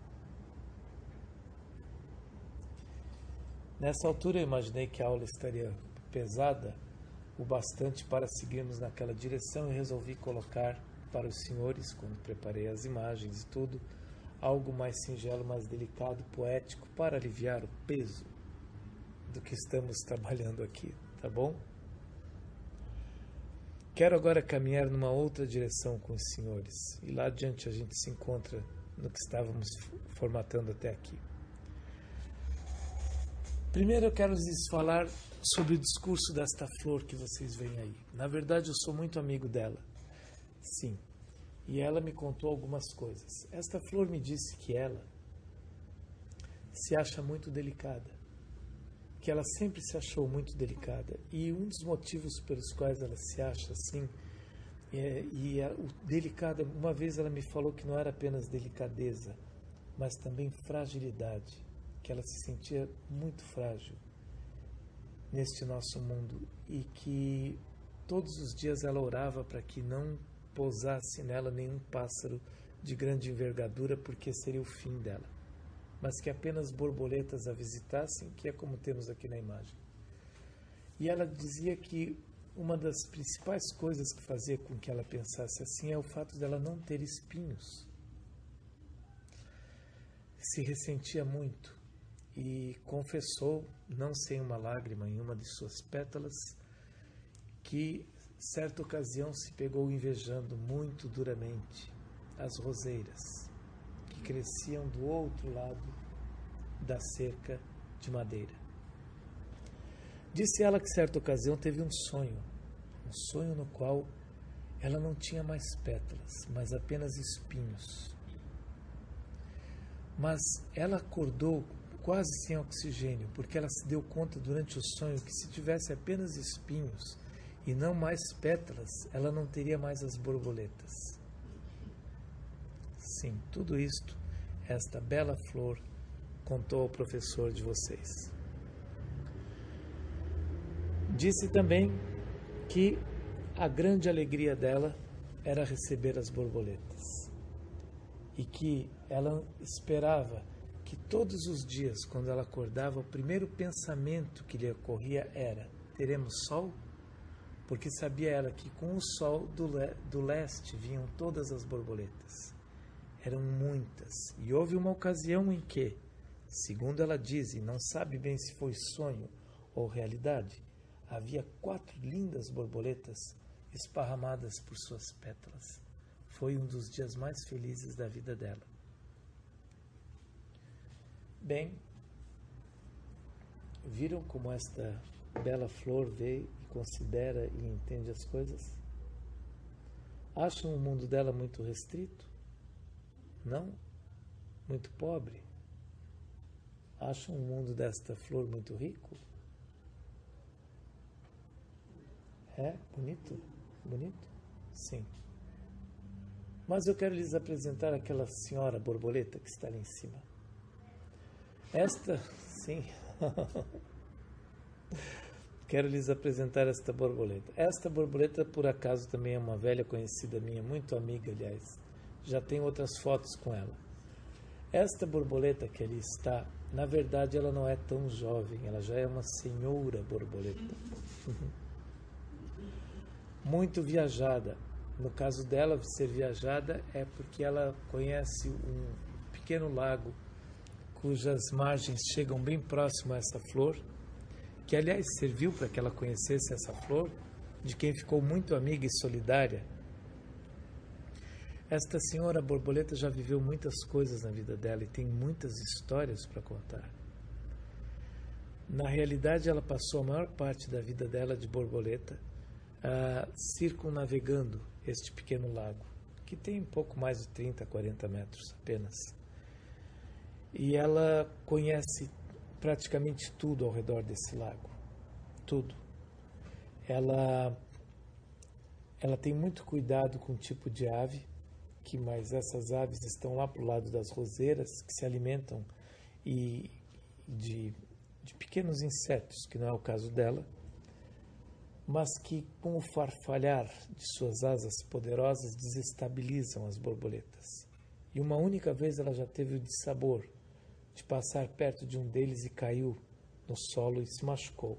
Nessa altura eu imaginei que a aula estaria pesada o bastante para seguirmos naquela direção e resolvi colocar para os senhores, quando preparei as imagens e tudo, algo mais singelo, mais delicado, poético, para aliviar o peso do que estamos trabalhando aqui, tá bom? Quero agora caminhar numa outra direção com os senhores, e lá adiante a gente se encontra no que estávamos formatando até aqui. Primeiro eu quero lhes falar sobre o discurso desta flor que vocês veem aí. Na verdade, eu sou muito amigo dela. Sim. E ela me contou algumas coisas. Esta flor me disse que ela se acha muito delicada. Que ela sempre se achou muito delicada. E um dos motivos pelos quais ela se acha assim, é, e é, o delicada, uma vez ela me falou que não era apenas delicadeza, mas também fragilidade. Que ela se sentia muito frágil neste nosso mundo e que todos os dias ela orava para que não pousasse nela nenhum pássaro de grande envergadura, porque seria o fim dela, mas que apenas borboletas a visitassem, que é como temos aqui na imagem. E ela dizia que uma das principais coisas que fazia com que ela pensasse assim é o fato dela não ter espinhos. Se ressentia muito e confessou, não sem uma lágrima em uma de suas pétalas, que certa ocasião se pegou invejando muito duramente as roseiras que cresciam do outro lado da cerca de madeira. Disse ela que certa ocasião teve um sonho, um sonho no qual ela não tinha mais pétalas, mas apenas espinhos. Mas ela acordou quase sem oxigênio, porque ela se deu conta durante o sonho que se tivesse apenas espinhos e não mais pétalas, ela não teria mais as borboletas. Sim, tudo isto, esta bela flor contou ao professor de vocês. Disse também que a grande alegria dela era receber as borboletas e que ela esperava que todos os dias, quando ela acordava, o primeiro pensamento que lhe ocorria era: teremos sol? Porque sabia ela que com o sol do, le do leste vinham todas as borboletas. Eram muitas, e houve uma ocasião em que, segundo ela diz, e não sabe bem se foi sonho ou realidade, havia quatro lindas borboletas esparramadas por suas pétalas. Foi um dos dias mais felizes da vida dela. Bem, viram como esta bela flor vê e considera e entende as coisas? Acham o mundo dela muito restrito? Não? Muito pobre? Acham o mundo desta flor muito rico? É? Bonito? Bonito? Sim. Mas eu quero lhes apresentar aquela senhora borboleta que está ali em cima. Esta, sim. Quero lhes apresentar esta borboleta. Esta borboleta, por acaso, também é uma velha conhecida minha, muito amiga, aliás. Já tenho outras fotos com ela. Esta borboleta que ali está, na verdade, ela não é tão jovem, ela já é uma senhora borboleta. Muito viajada. No caso dela, ser viajada é porque ela conhece um pequeno lago cujas margens chegam bem próximo a essa flor, que aliás serviu para que ela conhecesse essa flor, de quem ficou muito amiga e solidária. Esta senhora borboleta já viveu muitas coisas na vida dela e tem muitas histórias para contar. Na realidade, ela passou a maior parte da vida dela de borboleta uh, circunnavegando este pequeno lago, que tem um pouco mais de trinta, quarenta metros apenas. E ela conhece praticamente tudo ao redor desse lago. Tudo. Ela, ela tem muito cuidado com o tipo de ave, que mas essas aves estão lá para o lado das roseiras, que se alimentam e, de, de pequenos insetos, que não é o caso dela, mas que, com o farfalhar de suas asas poderosas, desestabilizam as borboletas. E uma única vez ela já teve o dissabor de passar perto de um deles e caiu no solo e se machucou.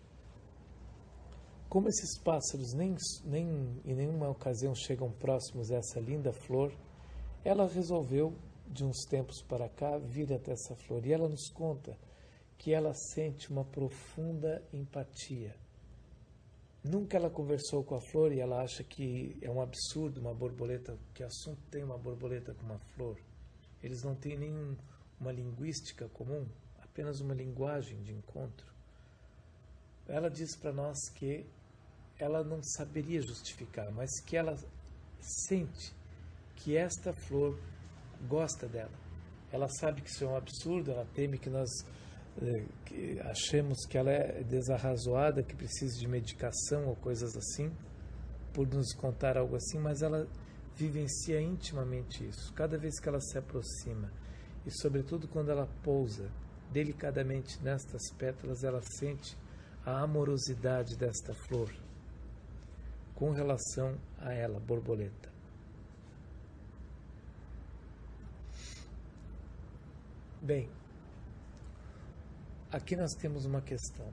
Como esses pássaros nem, nem em nenhuma ocasião chegam próximos a essa linda flor, ela resolveu, de uns tempos para cá, vir até essa flor. E ela nos conta que ela sente uma profunda empatia. Nunca ela conversou com a flor e ela acha que é um absurdo uma borboleta, que assunto tem uma borboleta com uma flor. Eles não têm nenhum uma linguística comum, apenas uma linguagem de encontro. Ela diz para nós que ela não saberia justificar, mas que ela sente que esta flor gosta dela. Ela sabe que isso é um absurdo, ela teme que nós eh, que achemos que ela é desarrazoada, que precisa de medicação ou coisas assim, por nos contar algo assim, mas ela vivencia intimamente isso. Cada vez que ela se aproxima, e sobretudo quando ela pousa delicadamente nestas pétalas, ela sente a amorosidade desta flor com relação a ela, borboleta. Bem, aqui nós temos uma questão.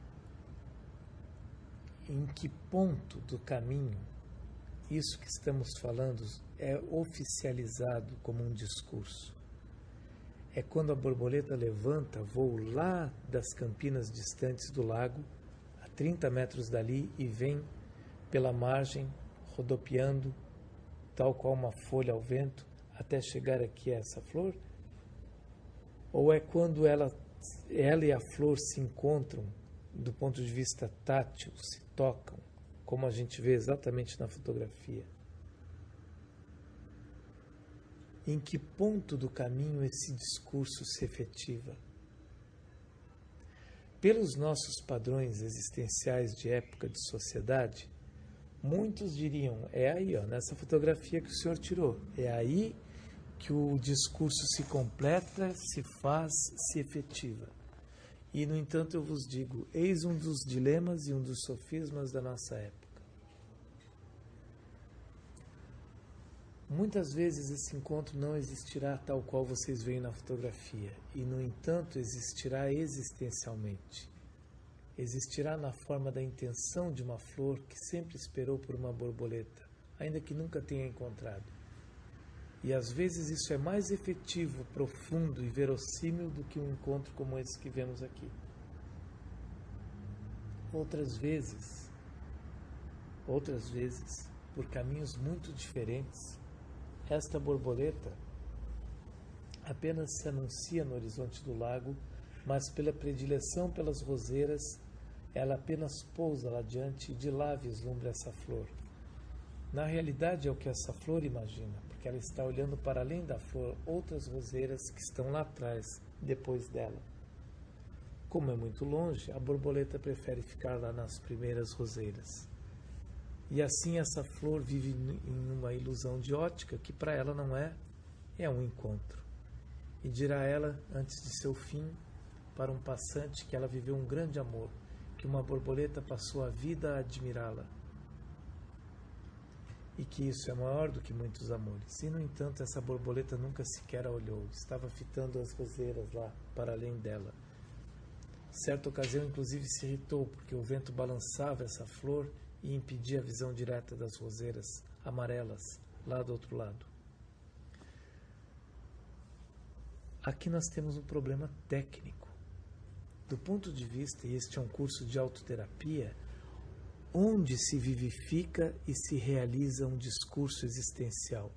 Em que ponto do caminho isso que estamos falando é oficializado como um discurso? É quando a borboleta levanta voo lá das campinas distantes do lago, a trinta metros dali, e vem pela margem, rodopiando, tal qual uma folha ao vento, até chegar aqui a essa flor? Ou é quando ela, ela e a flor se encontram, do ponto de vista tátil, se tocam, como a gente vê exatamente na fotografia? Em que ponto do caminho esse discurso se efetiva? Pelos nossos padrões existenciais de época de sociedade, muitos diriam, é aí, ó, nessa fotografia que o senhor tirou, é aí que o discurso se completa, se faz, se efetiva. E, no entanto, eu vos digo, eis um dos dilemas e um dos sofismas da nossa época. Muitas vezes esse encontro não existirá tal qual vocês veem na fotografia, e no entanto existirá existencialmente. Existirá na forma da intenção de uma flor que sempre esperou por uma borboleta, ainda que nunca tenha encontrado. E às vezes isso é mais efetivo, profundo e verossímil do que um encontro como esse que vemos aqui. Outras vezes, outras vezes, por caminhos muito diferentes, esta borboleta apenas se anuncia no horizonte do lago, mas pela predileção pelas roseiras, ela apenas pousa lá adiante e de lá vislumbra essa flor. Na realidade é o que essa flor imagina, porque ela está olhando para além da flor outras roseiras que estão lá atrás, depois dela. Como é muito longe, a borboleta prefere ficar lá nas primeiras roseiras. E assim essa flor vive em uma ilusão de ótica que para ela não é, é um encontro. E dirá ela, antes de seu fim, para um passante que ela viveu um grande amor, que uma borboleta passou a vida a admirá-la. E que isso é maior do que muitos amores. E, no entanto, essa borboleta nunca sequer a olhou, estava fitando as roseiras lá, para além dela. Certa ocasião, inclusive, se irritou, porque o vento balançava essa flor e impedia a visão direta das roseiras amarelas lá do outro lado. Aqui nós temos um problema técnico. Do ponto de vista, e este é um curso de autoterapia, onde se vivifica e se realiza um discurso existencial.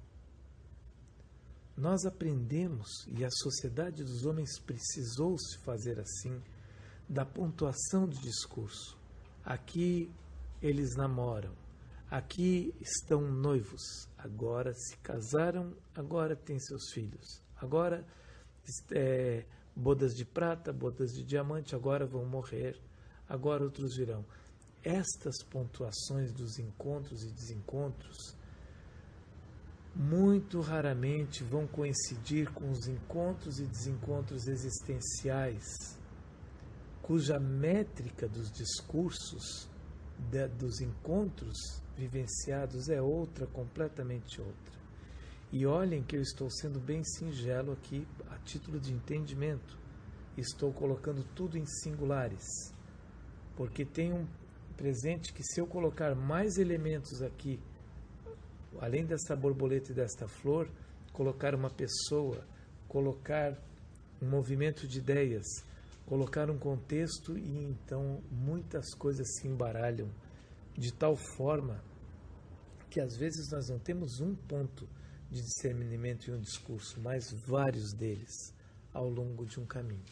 Nós aprendemos, e a sociedade dos homens precisou se fazer assim, da pontuação do discurso. Aqui eles namoram, aqui estão noivos, agora se casaram, agora têm seus filhos, agora é, bodas de prata, bodas de diamante, agora vão morrer, agora outros virão. Estas pontuações dos encontros e desencontros muito raramente vão coincidir com os encontros e desencontros existenciais, cuja métrica dos discursos de, dos encontros vivenciados é outra, completamente outra. E olhem que eu estou sendo bem singelo aqui, a título de entendimento. Estou colocando tudo em singulares, porque tem um presente que, se eu colocar mais elementos aqui, além dessa borboleta e desta flor, colocar uma pessoa, colocar um movimento de ideias, colocar um contexto, e então muitas coisas se embaralham de tal forma que às vezes nós não temos um ponto de discernimento em um discurso, mas vários deles ao longo de um caminho.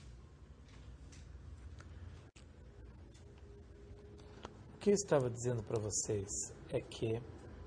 O que eu estava dizendo para vocês é que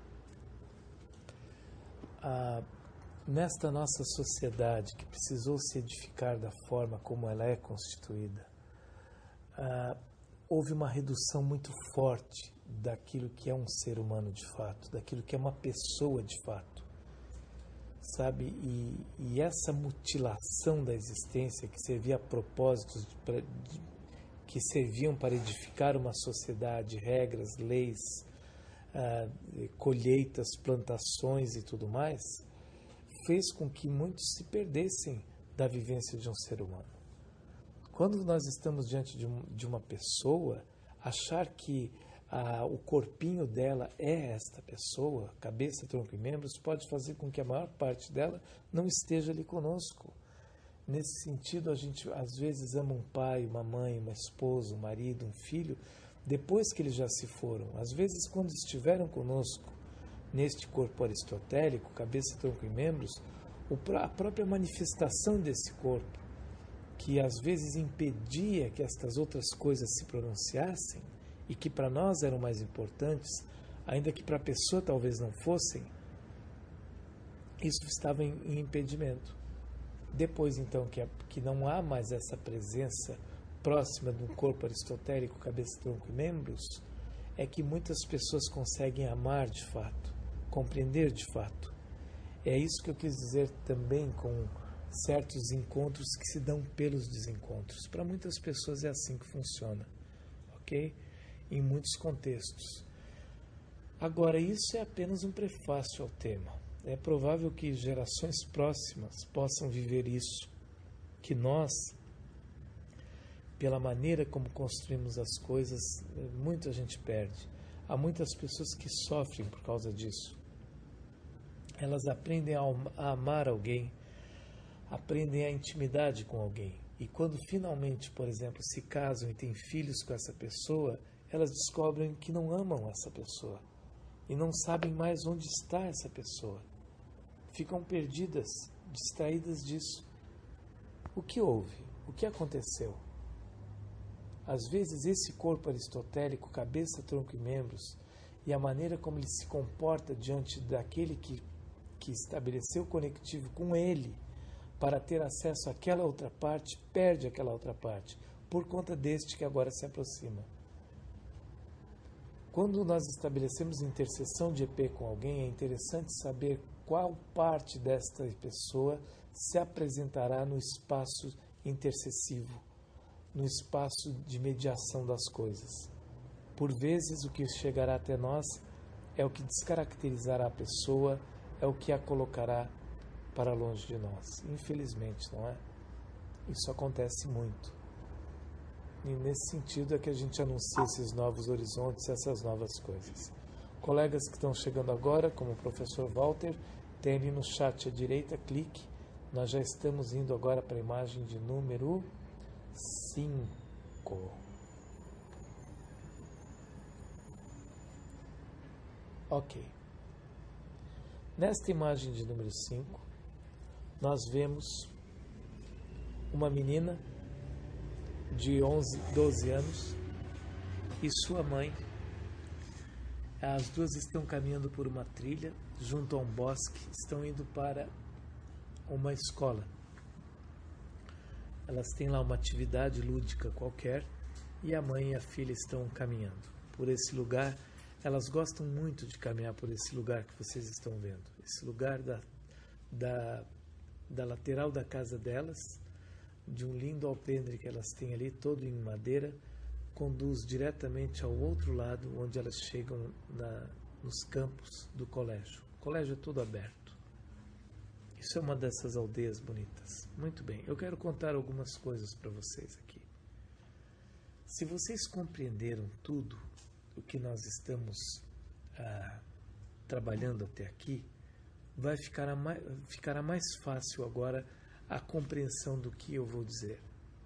ah, nesta nossa sociedade que precisou se edificar da forma como ela é constituída, ah, houve uma redução muito forte daquilo que é um ser humano de fato, daquilo que é uma pessoa de fato, sabe? E, e essa mutilação da existência que servia a propósitos de, pra, de, que serviam para edificar uma sociedade, regras, leis, ah, colheitas, plantações e tudo mais, fez com que muitos se perdessem da vivência de um ser humano. Quando nós estamos diante de, um, de uma pessoa, achar que ah, o corpinho dela é esta pessoa, cabeça, tronco e membros, pode fazer com que a maior parte dela não esteja ali conosco. Nesse sentido, a gente às vezes ama um pai, uma mãe, uma esposa, um marido, um filho, depois que eles já se foram. Às vezes, quando estiveram conosco, neste corpo aristotélico, cabeça, tronco e membros, a própria manifestação desse corpo, que às vezes impedia que estas outras coisas se pronunciassem, e que para nós eram mais importantes, ainda que para a pessoa talvez não fossem, isso estava em, em impedimento. Depois, então, que, a, que não há mais essa presença próxima do corpo aristotélico, cabeça, tronco e membros, é que muitas pessoas conseguem amar de fato, compreender de fato. É isso que eu quis dizer também com certos encontros que se dão pelos desencontros. Para muitas pessoas é assim que funciona, ok? Em muitos contextos. Agora, isso é apenas um prefácio ao tema. é provável que gerações próximas possam viver isso, que nós, pela maneira como construímos as coisas, muita gente perde. Há muitas pessoas que sofrem por causa disso. Elas aprendem a amar alguém, aprendem a intimidade com alguém. E quando finalmente, por exemplo, se casam e têm filhos com essa pessoa, elas descobrem que não amam essa pessoa e não sabem mais onde está essa pessoa. Ficam perdidas, distraídas disso. O que houve? O que aconteceu? Às vezes esse corpo aristotélico, cabeça, tronco e membros, e a maneira como ele se comporta diante daquele que, que estabeleceu o conectivo com ele, para ter acesso àquela outra parte, perde aquela outra parte, por conta deste que agora se aproxima. Quando nós estabelecemos intercessão de E P com alguém, é interessante saber qual parte desta pessoa se apresentará no espaço intercessivo, no espaço de mediação das coisas. Por vezes, o que chegará até nós é o que descaracterizará a pessoa, é o que a colocará para longe de nós. Infelizmente, não é? Isso acontece muito. E nesse sentido é que a gente anuncia esses novos horizontes, essas novas coisas. Colegas que estão chegando agora, como o professor Walter, tem ali no chat à direita, clique. Nós já estamos indo agora para a imagem de número cinco. Ok. Nesta imagem de número cinco, nós vemos uma menina de onze, doze anos e sua mãe. As duas estão caminhando por uma trilha junto a um bosque, estão indo para uma escola. Elas têm lá uma atividade lúdica qualquer e a mãe e a filha estão caminhando por esse lugar. Elas gostam muito de caminhar por esse lugar que vocês estão vendo. Esse lugar da, da, da lateral da casa delas, de um lindo alpendre que elas têm ali, todo em madeira, conduz diretamente ao outro lado, onde elas chegam na, nos campos do colégio. O colégio é todo aberto. Isso é uma dessas aldeias bonitas. Muito bem, eu quero contar algumas coisas para vocês aqui. Se vocês compreenderam tudo o que nós estamos ah, trabalhando até aqui, vai ficar mais, ficará mais fácil agora a compreensão do que eu vou dizer.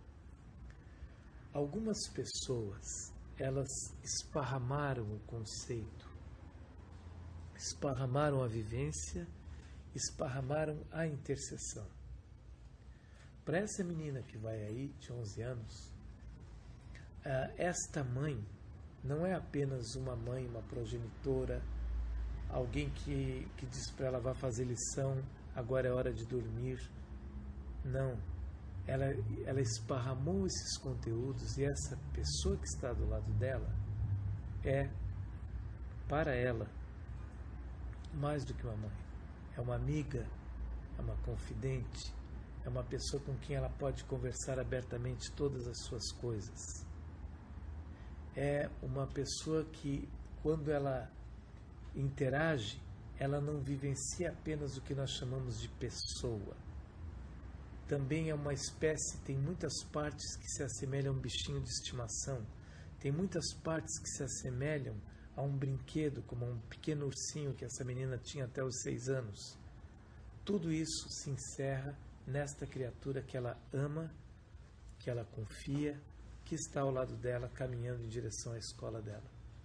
Algumas pessoas, elas esparramaram o conceito, esparramaram a vivência, esparramaram a intercessão. Para essa menina que vai aí, de onze anos, esta mãe não é apenas uma mãe, uma progenitora, alguém que, que diz para ela: vá fazer lição, agora é hora de dormir. Não. Ela, ela esparramou esses conteúdos e essa pessoa que está do lado dela é, para ela, mais do que uma mãe. É uma amiga, é uma confidente, é uma pessoa com quem ela pode conversar abertamente todas as suas coisas. É uma pessoa que, quando ela interage, ela não vivencia apenas o que nós chamamos de pessoa. Também é uma espécie, tem muitas partes que se assemelham a um bichinho de estimação, tem muitas partes que se assemelham a um brinquedo, como um pequeno ursinho que essa menina tinha até os seis anos. Tudo isso se encerra nesta criatura que ela ama, que ela confia, que está ao lado dela, caminhando em direção à escola dela.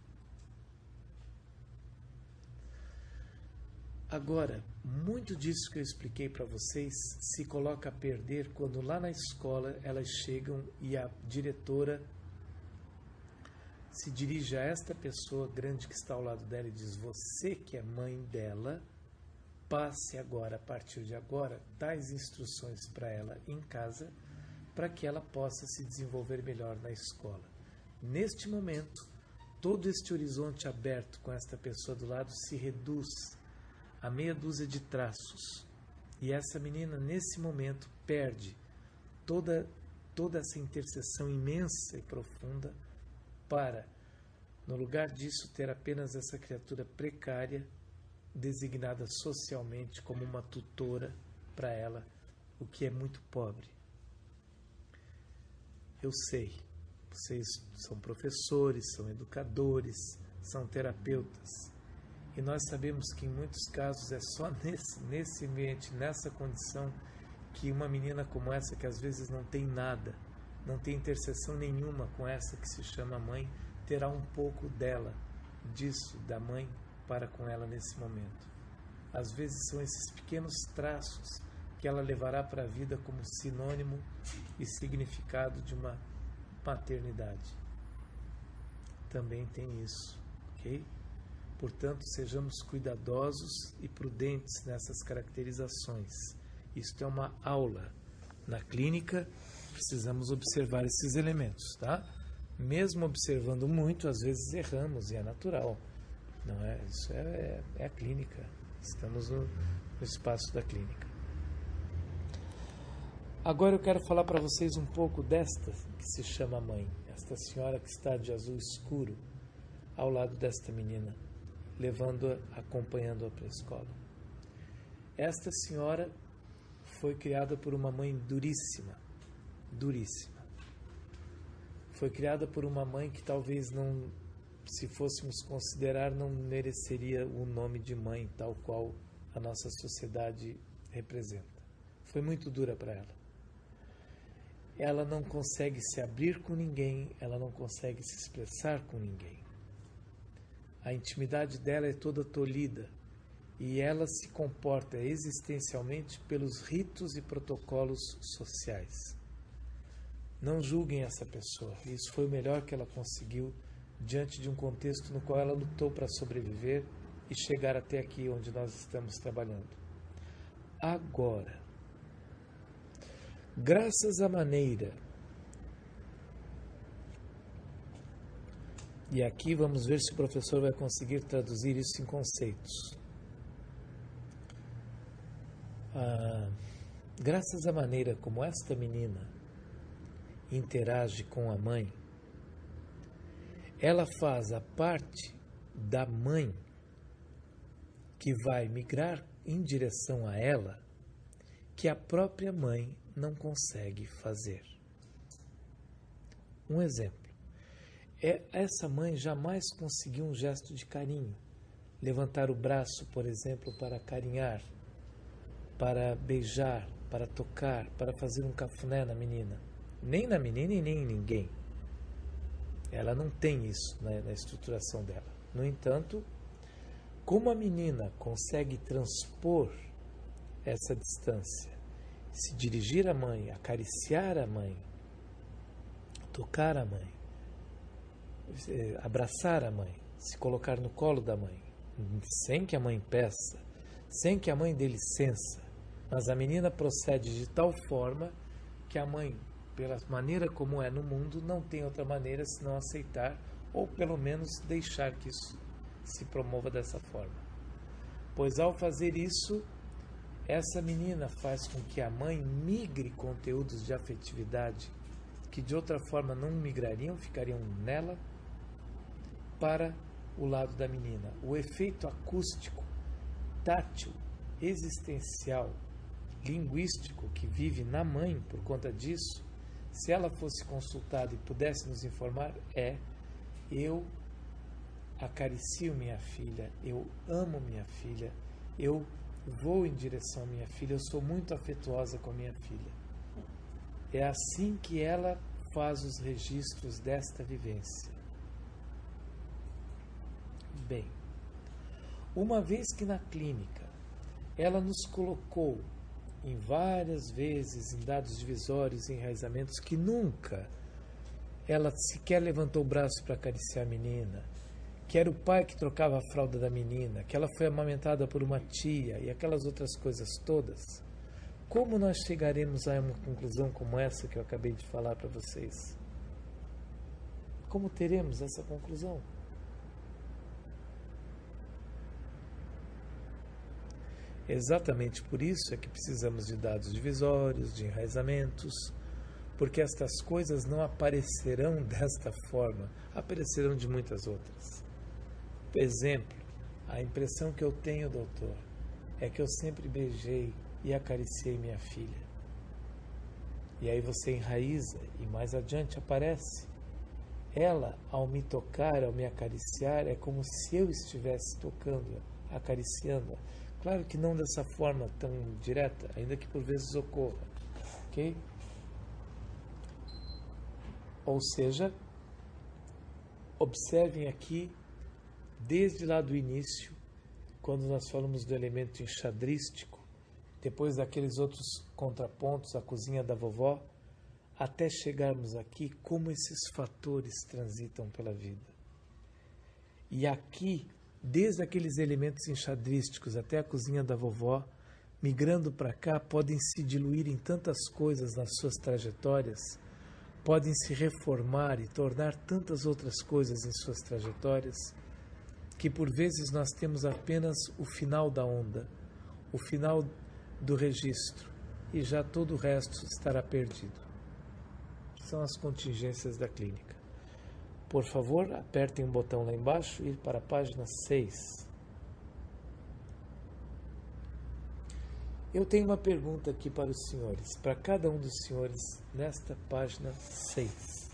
Agora, muito disso que eu expliquei para vocês se coloca a perder quando lá na escola elas chegam e a diretora se dirige a esta pessoa grande que está ao lado dela e diz: você que é mãe dela, passe agora, a partir de agora, tais instruções para ela em casa, para que ela possa se desenvolver melhor na escola. Neste momento, todo este horizonte aberto com esta pessoa do lado se reduz a meia dúzia de traços. E essa menina, nesse momento, perde toda, toda essa interseção imensa e profunda para, no lugar disso, ter apenas essa criatura precária designada socialmente como uma tutora para ela, o que é muito pobre. Eu sei, vocês são professores, são educadores, são terapeutas, e nós sabemos que em muitos casos é só nesse, nesse ambiente, nessa condição, que uma menina como essa, que às vezes não tem nada, não tem interseção nenhuma com essa que se chama mãe, terá um pouco dela, disso, da mãe, para com ela nesse momento. Às vezes são esses pequenos traços que ela levará para a vida como sinônimo e significado de uma paternidade. Também tem isso, ok? Portanto, sejamos cuidadosos e prudentes nessas caracterizações. Isto é uma aula. Na clínica, precisamos observar esses elementos, tá? Mesmo observando muito, às vezes erramos, e é natural. Não é? Isso é, é, é a clínica. Estamos no, no espaço da clínica. Agora eu quero falar para vocês um pouco desta que se chama mãe. Esta senhora que está de azul escuro ao lado desta menina, levando-a, acompanhando-a para a escola. Esta senhora foi criada por uma mãe duríssima, duríssima. Foi criada por uma mãe que talvez não, se fôssemos considerar, não mereceria o nome de mãe tal qual a nossa sociedade representa. Foi muito dura para ela. Ela não consegue se abrir com ninguém, ela não consegue se expressar com ninguém. A intimidade dela é toda tolhida e ela se comporta existencialmente pelos ritos e protocolos sociais. Não julguem essa pessoa. Isso foi o melhor que ela conseguiu diante de um contexto no qual ela lutou para sobreviver e chegar até aqui onde nós estamos trabalhando. Agora, graças à maneira, e aqui vamos ver se o professor vai conseguir traduzir isso em conceitos. Ah, graças à maneira como esta menina interage com a mãe, ela faz a parte da mãe que vai migrar em direção a ela, que a própria mãe não consegue fazer. Um exemplo. É, essa mãe jamais conseguiu um gesto de carinho. Levantar o braço, por exemplo, para carinhar, para beijar, para tocar, para fazer um cafuné na menina. Nem na menina e nem em ninguém. Ela não tem isso, né, na estruturação dela. No entanto, como a menina consegue transpor essa distância, se dirigir à mãe, acariciar a mãe, tocar a mãe, abraçar a mãe, se colocar no colo da mãe, sem que a mãe peça, sem que a mãe dê licença, mas a menina procede de tal forma que a mãe, pela maneira como é no mundo, não tem outra maneira senão aceitar ou pelo menos deixar que isso se promova dessa forma. Pois ao fazer isso, essa menina faz com que a mãe migre conteúdos de afetividade que de outra forma não migrariam, ficariam nela, para o lado da menina. O efeito acústico, tátil, existencial, linguístico que vive na mãe por conta disso, se ela fosse consultada e pudesse nos informar, é: eu acaricio minha filha, eu amo minha filha, eu vou em direção à minha filha, eu sou muito afetuosa com a minha filha. É assim que ela faz os registros desta vivência. Bem, uma vez que na clínica ela nos colocou em várias vezes em dados divisórios e enraizamentos que nunca ela sequer levantou o braço para acariciar a menina, que era o pai que trocava a fralda da menina, que ela foi amamentada por uma tia e aquelas outras coisas todas, como nós chegaremos a uma conclusão como essa que eu acabei de falar para vocês? Como teremos essa conclusão? Exatamente por isso é que precisamos de dados divisórios, de enraizamentos, porque estas coisas não aparecerão desta forma, aparecerão de muitas outras. Por exemplo, A impressão que eu tenho, doutor, é que eu sempre beijei e acariciei minha filha. E aí você enraiza e mais adiante aparece. Ela, ao me tocar, ao me acariciar, é como se eu estivesse tocando, acariciando. Claro que não dessa forma tão direta, ainda que por vezes ocorra. Ok? Ou seja, observem aqui, desde lá do início, quando nós falamos do elemento enxadrístico, depois daqueles outros contrapontos, a cozinha da vovó, até chegarmos aqui, como esses fatores transitam pela vida. E aqui, desde aqueles elementos enxadrísticos até a cozinha da vovó, migrando para cá, podem se diluir em tantas coisas nas suas trajetórias, podem se reformar e tornar tantas outras coisas em suas trajetórias, que por vezes nós temos apenas o final da onda, o final do registro, e já todo o resto estará perdido. São as contingências da clínica. Por favor, apertem o botão lá embaixo e ir para a página seis. Eu tenho uma pergunta aqui para os senhores, para cada um dos senhores, nesta página seis.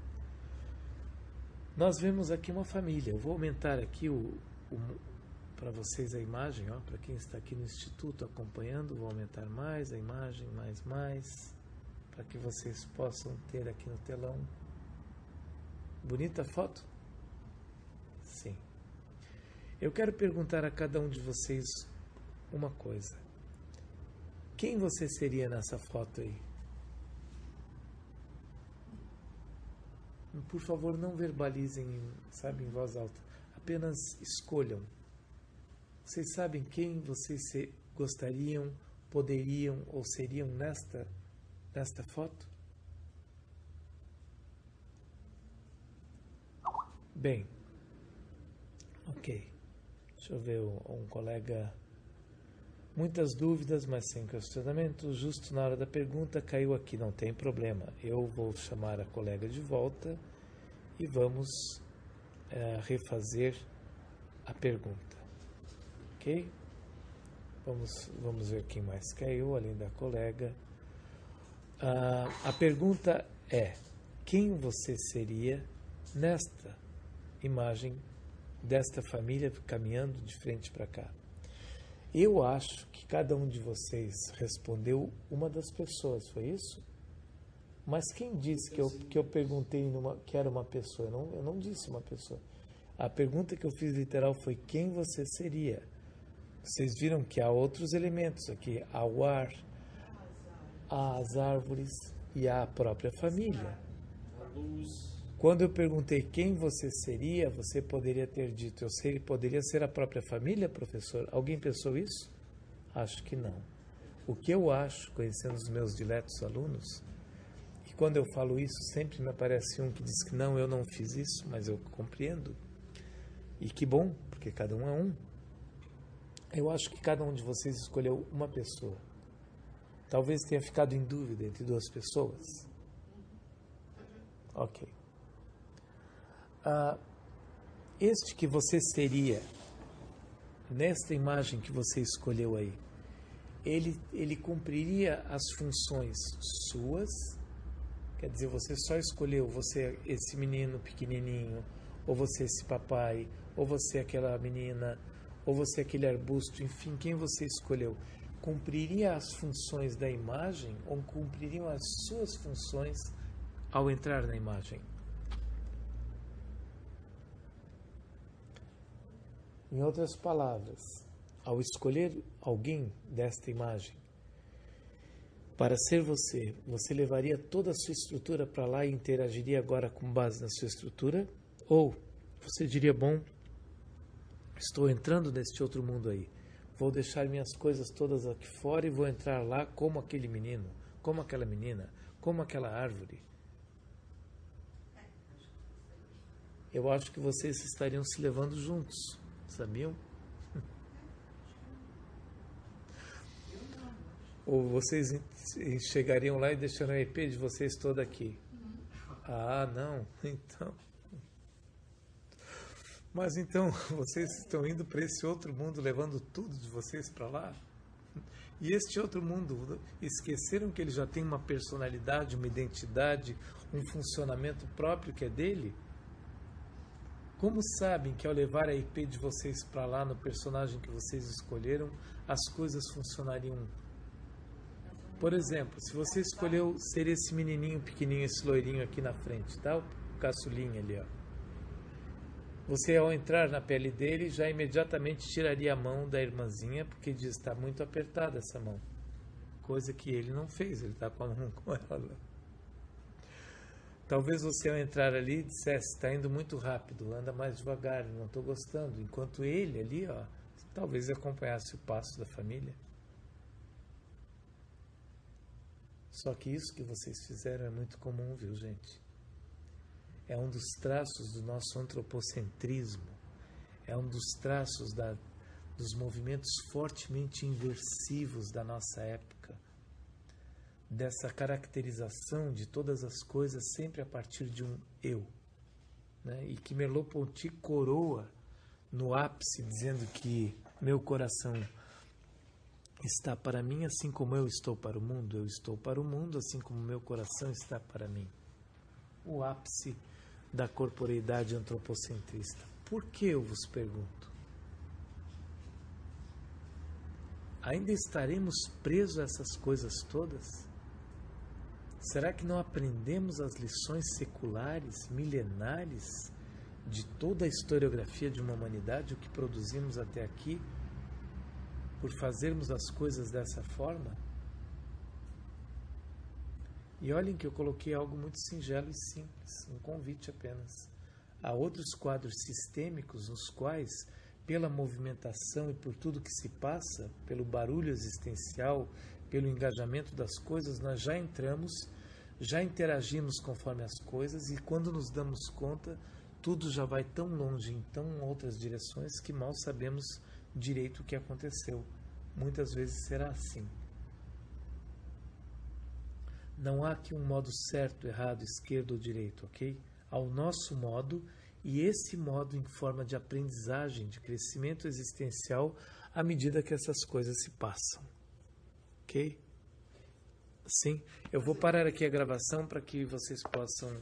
Nós vemos aqui uma família. Eu vou aumentar aqui o, o, para vocês a imagem, ó, para quem está aqui no Instituto acompanhando, vou aumentar mais a imagem, mais, mais, para que vocês possam ter aqui no telão. Bonita foto? Sim. Eu quero perguntar a cada um de vocês uma coisa. Quem você seria nessa foto aí? Por favor, não verbalizem, sabe, em voz alta. Apenas escolham. Vocês sabem quem vocês se gostariam, poderiam ou seriam nesta, nesta foto? Bem, ok. Deixa eu ver um colega. Muitas dúvidas, mas sem questionamento. Justo na hora da pergunta caiu aqui, não tem problema. Eu vou chamar a colega de volta e vamos é, refazer a pergunta. Ok? Vamos, vamos ver quem mais caiu, além da colega. Ah, a pergunta é: quem você seria nesta imagem desta família caminhando de frente para cá? Eu acho que cada um de vocês respondeu uma das pessoas, foi isso? Mas quem disse que eu, que eu perguntei numa, que era uma pessoa? Eu não, eu não disse uma pessoa. A pergunta que eu fiz literal foi quem você seria. Vocês viram que há outros elementos aqui. Há o ar, há as árvores e há a própria família. A luz. Quando eu perguntei quem você seria, você poderia ter dito, eu sei, poderia ser a própria família, professor? Alguém pensou isso? Acho que não. O que eu acho, conhecendo os meus diletos alunos, e quando eu falo isso, sempre me aparece um que diz que não, eu não fiz isso, mas eu compreendo. E que bom, porque cada um é um. Eu acho que cada um de vocês escolheu uma pessoa. Talvez tenha ficado em dúvida entre duas pessoas. Ok. Uh, este que você seria, nesta imagem que você escolheu aí, ele, ele cumpriria as funções suas, quer dizer, você só escolheu você esse menino pequenininho, ou você esse papai, ou você aquela menina, ou você aquele arbusto, enfim, quem você escolheu, cumpriria as funções da imagem ou cumpririam as suas funções ao entrar na imagem? Em outras palavras, ao escolher alguém desta imagem para ser você, você levaria toda a sua estrutura para lá e interagiria agora com base na sua estrutura? Ou você diria, bom, estou entrando neste outro mundo aí, vou deixar minhas coisas todas aqui fora e vou entrar lá como aquele menino, como aquela menina, como aquela árvore? Eu acho que vocês estariam se levando juntos. Sabiam? Ou vocês chegariam lá e deixariam a E P de vocês toda aqui? Ah, não. Então, Mas então, vocês estão indo para esse outro mundo, levando tudo de vocês para lá? E este outro mundo, esqueceram que ele já tem uma personalidade, uma identidade, um funcionamento próprio que é dele? Como sabem que ao levar a I P de vocês para lá no personagem que vocês escolheram, as coisas funcionariam? Por exemplo, se você escolheu ser esse menininho pequenininho, esse loirinho aqui na frente, tá? O caçulinha ali, ó. Você, ao entrar na pele dele, já imediatamente tiraria a mão da irmãzinha, porque diz, está muito apertada essa mão. Coisa que ele não fez, ele está com a mão com ela. Talvez você, ao entrar ali, dissesse, está indo muito rápido, anda mais devagar, não estou gostando. Enquanto ele ali, ó, talvez acompanhasse o passo da família. Só que isso que vocês fizeram é muito comum, viu, gente? É um dos traços do nosso antropocentrismo, é um dos traços da, dos movimentos fortemente inversivos da nossa época, dessa caracterização de todas as coisas sempre a partir de um eu, né? E que Merleau-Ponty coroa no ápice, dizendo que meu coração está para mim assim como eu estou para o mundo, eu estou para o mundo assim como meu coração está para mim. O ápice da corporeidade antropocentrista. Por que, eu vos pergunto? Ainda estaremos presos a essas coisas todas? Será que não aprendemos as lições seculares, milenares, de toda a historiografia de uma humanidade, o que produzimos até aqui, por fazermos as coisas dessa forma? E olhem que eu coloquei algo muito singelo e simples, um convite apenas. Há outros quadros sistêmicos nos quais, pela movimentação e por tudo que se passa, pelo barulho existencial, pelo engajamento das coisas, nós já entramos, já interagimos conforme as coisas e quando nos damos conta, tudo já vai tão longe em tão outras direções que mal sabemos direito o que aconteceu. Muitas vezes será assim. Não há aqui um modo certo, errado, esquerdo ou direito, ok? Há o nosso modo, e esse modo em forma de aprendizagem, de crescimento existencial, à medida que essas coisas se passam. Ok? Sim? Eu vou parar aqui a gravação para que vocês possam...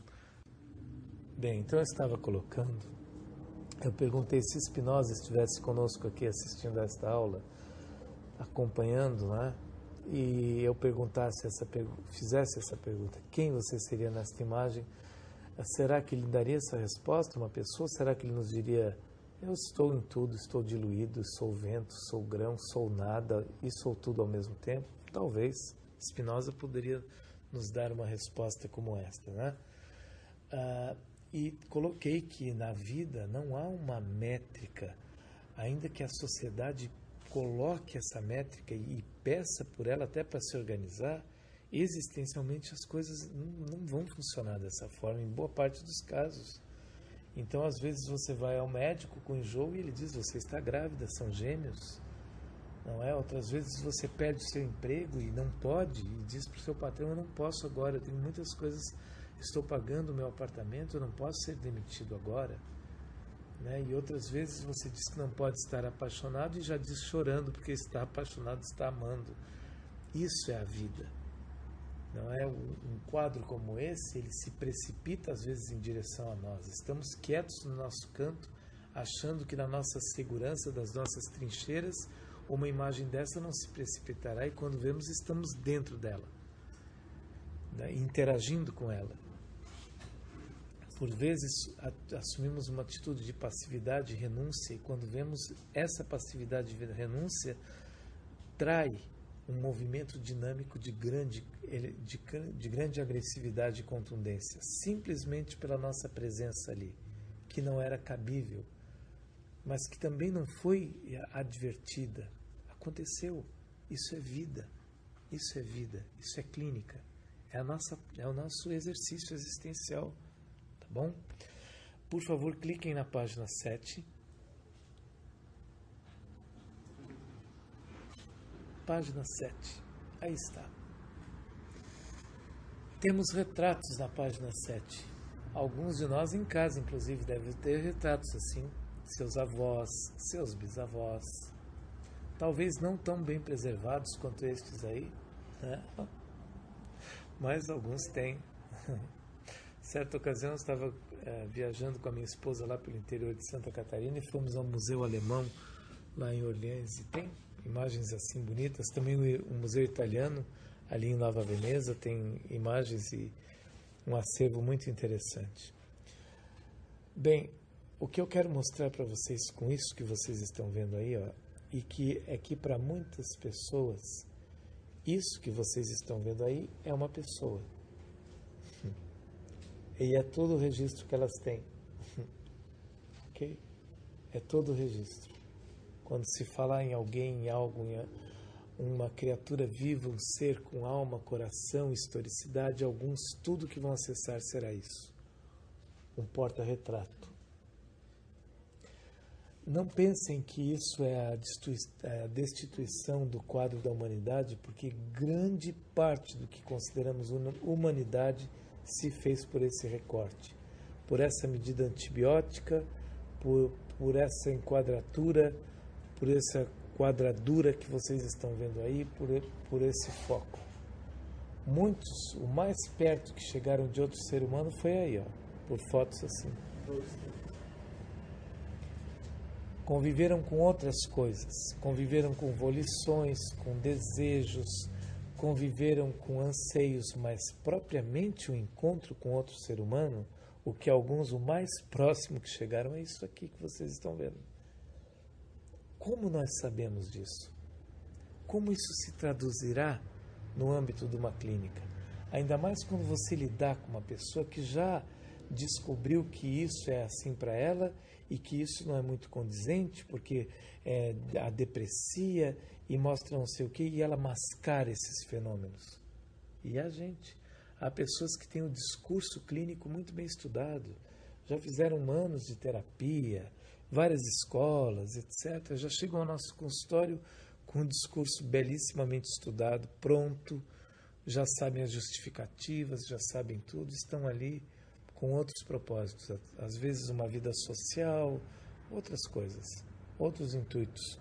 Bem, então eu estava colocando... Eu perguntei se Spinoza estivesse conosco aqui assistindo a esta aula, acompanhando, né? E eu perguntasse essa fizesse essa pergunta, quem você seria nesta imagem, será que ele daria essa resposta a uma pessoa? Será que ele nos diria, eu estou em tudo, estou diluído, sou vento, sou grão, sou nada e sou tudo ao mesmo tempo? Talvez Spinoza poderia nos dar uma resposta como esta, né? Ah, e coloquei que na vida não há uma métrica, ainda que a sociedade coloque essa métrica e peça por ela até para se organizar, existencialmente as coisas não, não vão funcionar dessa forma, em boa parte dos casos. Então, às vezes, você vai ao médico com enjoo e ele diz, você está grávida, são gêmeos. Não é? Outras vezes você perde o seu emprego e não pode, e diz para o seu patrão, eu não posso agora, eu tenho muitas coisas, estou pagando o meu apartamento, eu não posso ser demitido agora. Né? E outras vezes você diz que não pode estar apaixonado e já diz chorando porque está apaixonado, está amando. Isso é a vida. Não é? Um quadro como esse, ele se precipita às vezes em direção a nós. Estamos quietos no nosso canto, achando que na nossa segurança das nossas trincheiras, uma imagem dessa não se precipitará e quando vemos estamos dentro dela, né? Interagindo com ela. Por vezes assumimos uma atitude de passividade e renúncia, e quando vemos essa passividade e renúncia, trai um movimento dinâmico de grande, de, de grande agressividade e contundência, simplesmente pela nossa presença ali, que não era cabível, mas que também não foi advertida. Aconteceu. Isso é vida. Isso é vida. Isso é clínica. É, a nossa, é o nosso exercício existencial. Bom, por favor, cliquem na página sete. Página sete. Aí está. Temos retratos na página sete. Alguns de nós em casa, inclusive, devem ter retratos assim. seus avós, seus bisavós, talvez não tão bem preservados quanto estes aí, né? Mas alguns têm. Certa ocasião eu estava é, viajando com a minha esposa lá pelo interior de Santa Catarina e fomos ao Museu Alemão lá em Orleans, e tem imagens assim bonitas. Também o Museu Italiano ali em Nova Veneza tem imagens e um acervo muito interessante. Bem, o que eu quero mostrar para vocês com isso que vocês estão vendo aí, ó, e que é que para muitas pessoas isso que vocês estão vendo aí é uma pessoa. E é todo o registro que elas têm. Ok? É todo o registro. Quando se falar em alguém, em algo, em uma criatura viva, um ser com alma, coração, historicidade, alguns, tudo que vão acessar será isso. Um porta-retrato. Não pensem que isso é a destituição do quadro da humanidade, porque grande parte do que consideramos humanidade se fez por esse recorte, por essa medida antibiótica, por, por essa enquadratura, por essa quadradura que vocês estão vendo aí, por, por esse foco. Muitos, o mais perto que chegaram de outro ser humano foi aí, ó, por fotos assim. Conviveram com outras coisas, conviveram com volições, com desejos, conviveram com anseios, mas propriamente o encontro com outro ser humano, o que alguns, o mais próximo que chegaram é isso aqui que vocês estão vendo. Como nós sabemos disso? Como isso se traduzirá no âmbito de uma clínica? Ainda mais quando você lidar com uma pessoa que já descobriu que isso é assim para ela e que isso não é muito condizente, porque é, a deprecia e mostra não sei o que, e ela mascara esses fenômenos. E a gente? Há pessoas que têm o discurso clínico muito bem estudado, já fizeram anos de terapia, várias escolas, etcétera, já chegam ao nosso consultório com um discurso belíssimamente estudado, pronto, já sabem as justificativas, já sabem tudo, estão ali com outros propósitos, às vezes uma vida social, outras coisas, outros intuitos.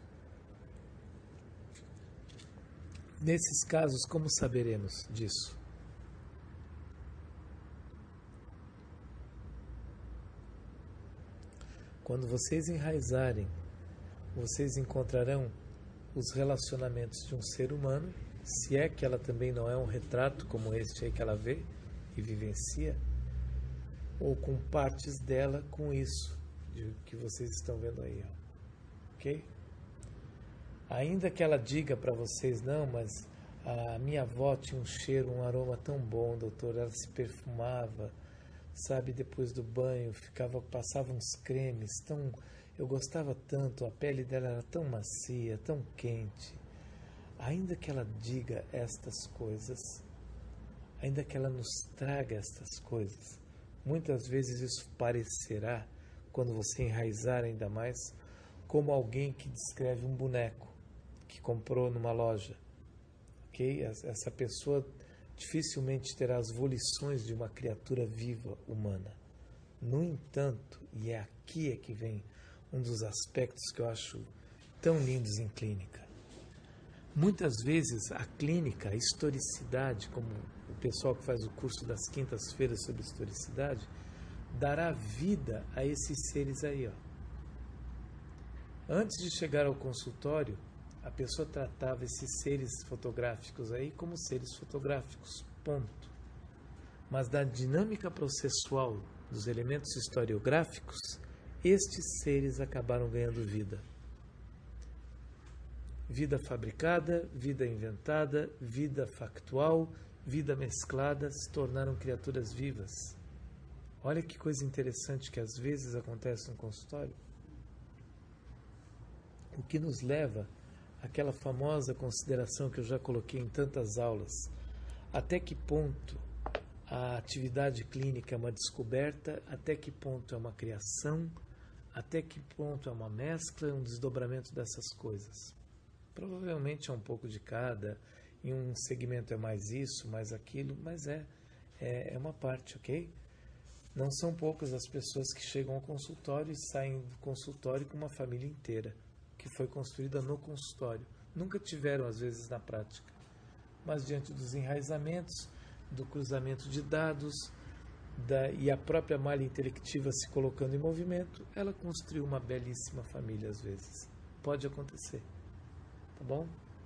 Nesses casos, como saberemos disso? Quando vocês enraizarem, vocês encontrarão os relacionamentos de um ser humano, se é que ela também não é um retrato como este aí que ela vê e vivencia, ou com partes dela com isso de, que vocês estão vendo aí, ó. Ok? Ainda que ela diga para vocês, não, mas a minha avó tinha um cheiro, um aroma tão bom, doutor, ela se perfumava, sabe, depois do banho, ficava, passava uns cremes, tão, eu gostava tanto, a pele dela era tão macia, tão quente. Ainda que ela diga estas coisas, ainda que ela nos traga estas coisas, muitas vezes isso parecerá, quando você enraizar ainda mais, como alguém que descreve um boneco que comprou numa loja. Okay? Essa pessoa dificilmente terá as volições de uma criatura viva humana. No entanto, e é aqui é que vem um dos aspectos que eu acho tão lindos em clínica. Muitas vezes a clínica, a historicidade, como o pessoal que faz o curso das quintas-feiras sobre historicidade, dará vida a esses seres aí, ó. Antes de chegar ao consultório, a pessoa tratava esses seres fotográficos aí como seres fotográficos, ponto. Mas da dinâmica processual dos elementos historiográficos, estes seres acabaram ganhando vida. Vida fabricada, vida inventada, vida factual, vida mesclada, se tornaram criaturas vivas. Olha que coisa interessante que às vezes acontece no consultório. O que nos leva àquela famosa consideração que eu já coloquei em tantas aulas. Até que ponto a atividade clínica é uma descoberta, até que ponto é uma criação, até que ponto é uma mescla, um desdobramento dessas coisas. Provavelmente é um pouco de cada, em um segmento é mais isso, mais aquilo, mas é, é, é uma parte, ok? Não são poucas as pessoas que chegam ao consultório e saem do consultório com uma família inteira, que foi construída no consultório. Nunca tiveram, às vezes, na prática. Mas diante dos enraizamentos, do cruzamento de dados da, e a própria malha intelectiva se colocando em movimento, ela construiu uma belíssima família, às vezes. Pode acontecer. Tá bom?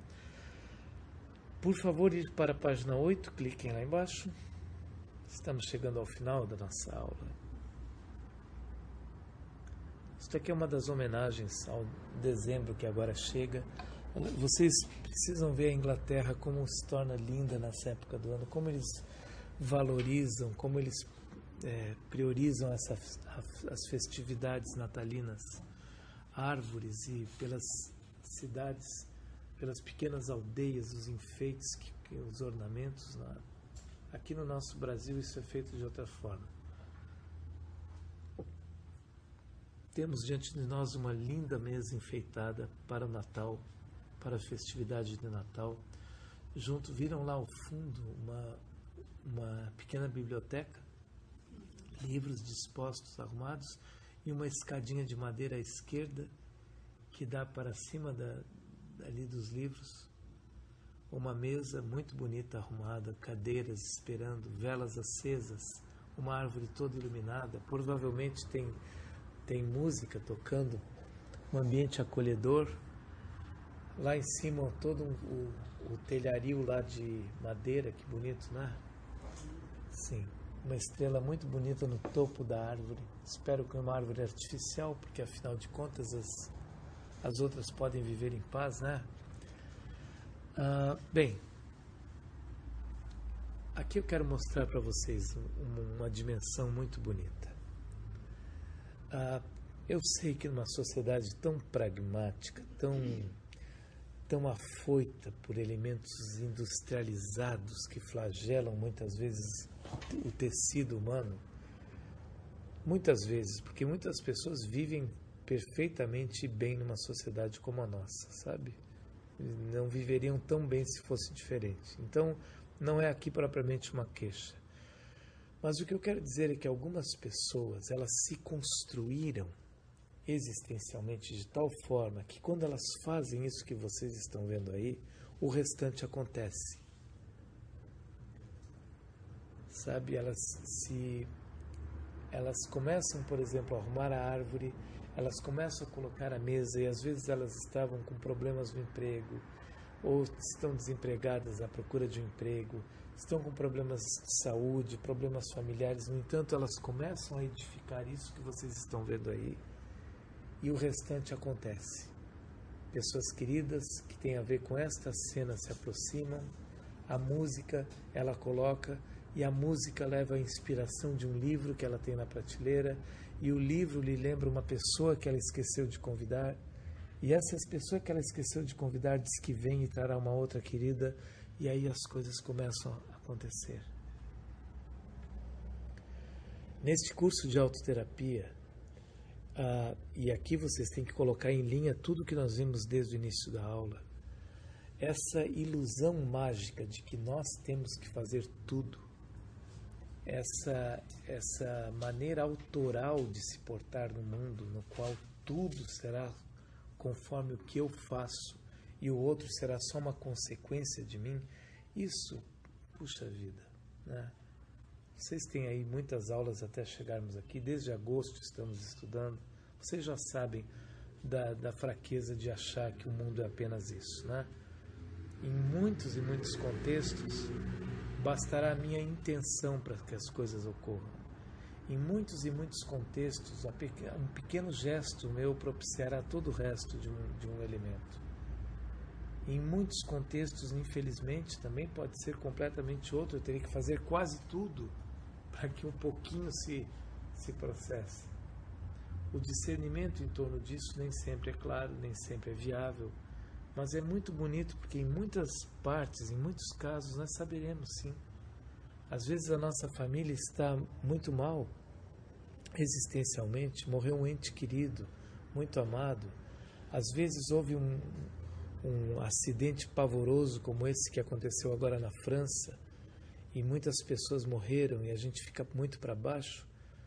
Por favor, ir para a página oito, cliquem lá embaixo. Estamos chegando ao final da nossa aula. Isso aqui é uma das homenagens ao dezembro que agora chega. Vocês precisam ver a Inglaterra como se torna linda nessa época do ano, como eles valorizam, como eles é, priorizam essa, as festividades natalinas, árvores e pelas cidades, pelas pequenas aldeias, os enfeites, que, que, os ornamentos. Né? Aqui no nosso Brasil isso é feito de outra forma. Temos diante de nós uma linda mesa enfeitada para o Natal, para a festividade de Natal. Junto, viram lá ao fundo uma, uma pequena biblioteca, livros dispostos, arrumados, e uma escadinha de madeira à esquerda que dá para cima da, ali dos livros. Uma mesa muito bonita, arrumada, cadeiras esperando, velas acesas, uma árvore toda iluminada. Provavelmente tem, tem música tocando, um ambiente acolhedor. Lá em cima todo um, o, o telhario lá de madeira, que bonito, né? Sim, uma estrela muito bonita no topo da árvore. Espero que uma árvore artificial, porque afinal de contas as, as outras podem viver em paz, né? Ah, bem, aqui eu quero mostrar para vocês uma, uma dimensão muito bonita. Ah, eu sei que numa sociedade tão pragmática, tão... tão afoita por elementos industrializados que flagelam muitas vezes o tecido humano, muitas vezes, porque muitas pessoas vivem perfeitamente bem numa sociedade como a nossa, sabe? Não viveriam tão bem se fosse diferente. Então, não é aqui propriamente uma queixa. Mas o que eu quero dizer é que algumas pessoas, elas se construíram existencialmente de tal forma que quando elas fazem isso que vocês estão vendo aí, o restante acontece. Sabe, elas se elas começam, por exemplo, a arrumar a árvore, elas começam a colocar a mesa e às vezes elas estavam com problemas no emprego ou estão desempregadas à procura de um emprego, estão com problemas de saúde, problemas familiares. No entanto, elas começam a edificar isso que vocês estão vendo aí. E o restante acontece. Pessoas queridas que têm a ver com esta cena se aproximam, a música ela coloca, e a música leva a inspiração de um livro que ela tem na prateleira, e o livro lhe lembra uma pessoa que ela esqueceu de convidar, e essa pessoa que ela esqueceu de convidar diz que vem e trará uma outra querida, e aí as coisas começam a acontecer. Neste curso de autoterapia, Uh, e aqui vocês têm que colocar em linha tudo que nós vimos desde o início da aula. Essa ilusão mágica de que nós temos que fazer tudo, essa, essa maneira autoral de se portar no mundo, no qual tudo será conforme o que eu faço e o outro será só uma consequência de mim, isso, puxa vida, né? Vocês têm aí muitas aulas até chegarmos aqui, desde agosto estamos estudando. Vocês já sabem da, da fraqueza de achar que o mundo é apenas isso, né? Em muitos e muitos contextos, bastará a minha intenção para que as coisas ocorram. Em muitos e muitos contextos, um pequeno gesto meu propiciará todo o resto de um, de um elemento. Em muitos contextos, infelizmente, também pode ser completamente outro. Eu teria que fazer quase tudo para que um pouquinho se, se processe. O discernimento em torno disso nem sempre é claro, nem sempre é viável, mas é muito bonito porque em muitas partes, em muitos casos, nós saberemos sim. Às vezes a nossa família está muito mal existencialmente, morreu um ente querido, muito amado. Às vezes houve um, um acidente pavoroso como esse que aconteceu agora na França, e muitas pessoas morreram e a gente fica muito para baixo,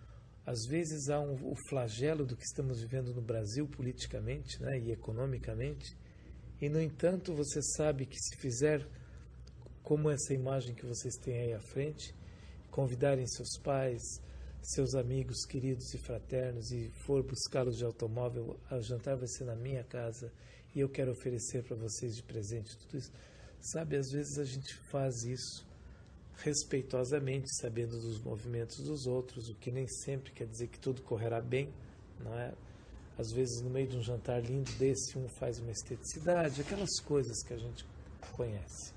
Às vezes há um, o flagelo do que estamos vivendo no Brasil politicamente, né, e economicamente, e no entanto você sabe que se fizer como essa imagem que vocês têm aí à frente, convidarem seus pais, seus amigos queridos e fraternos e for buscá-los de automóvel, o jantar vai ser na minha casa e eu quero oferecer para vocês de presente tudo isso. Sabe, às vezes a gente faz isso respeitosamente, sabendo dos movimentos dos outros, o que nem sempre quer dizer que tudo correrá bem, não é? Às vezes no meio de um jantar lindo desse, um faz uma esteticidade, aquelas coisas que a gente conhece.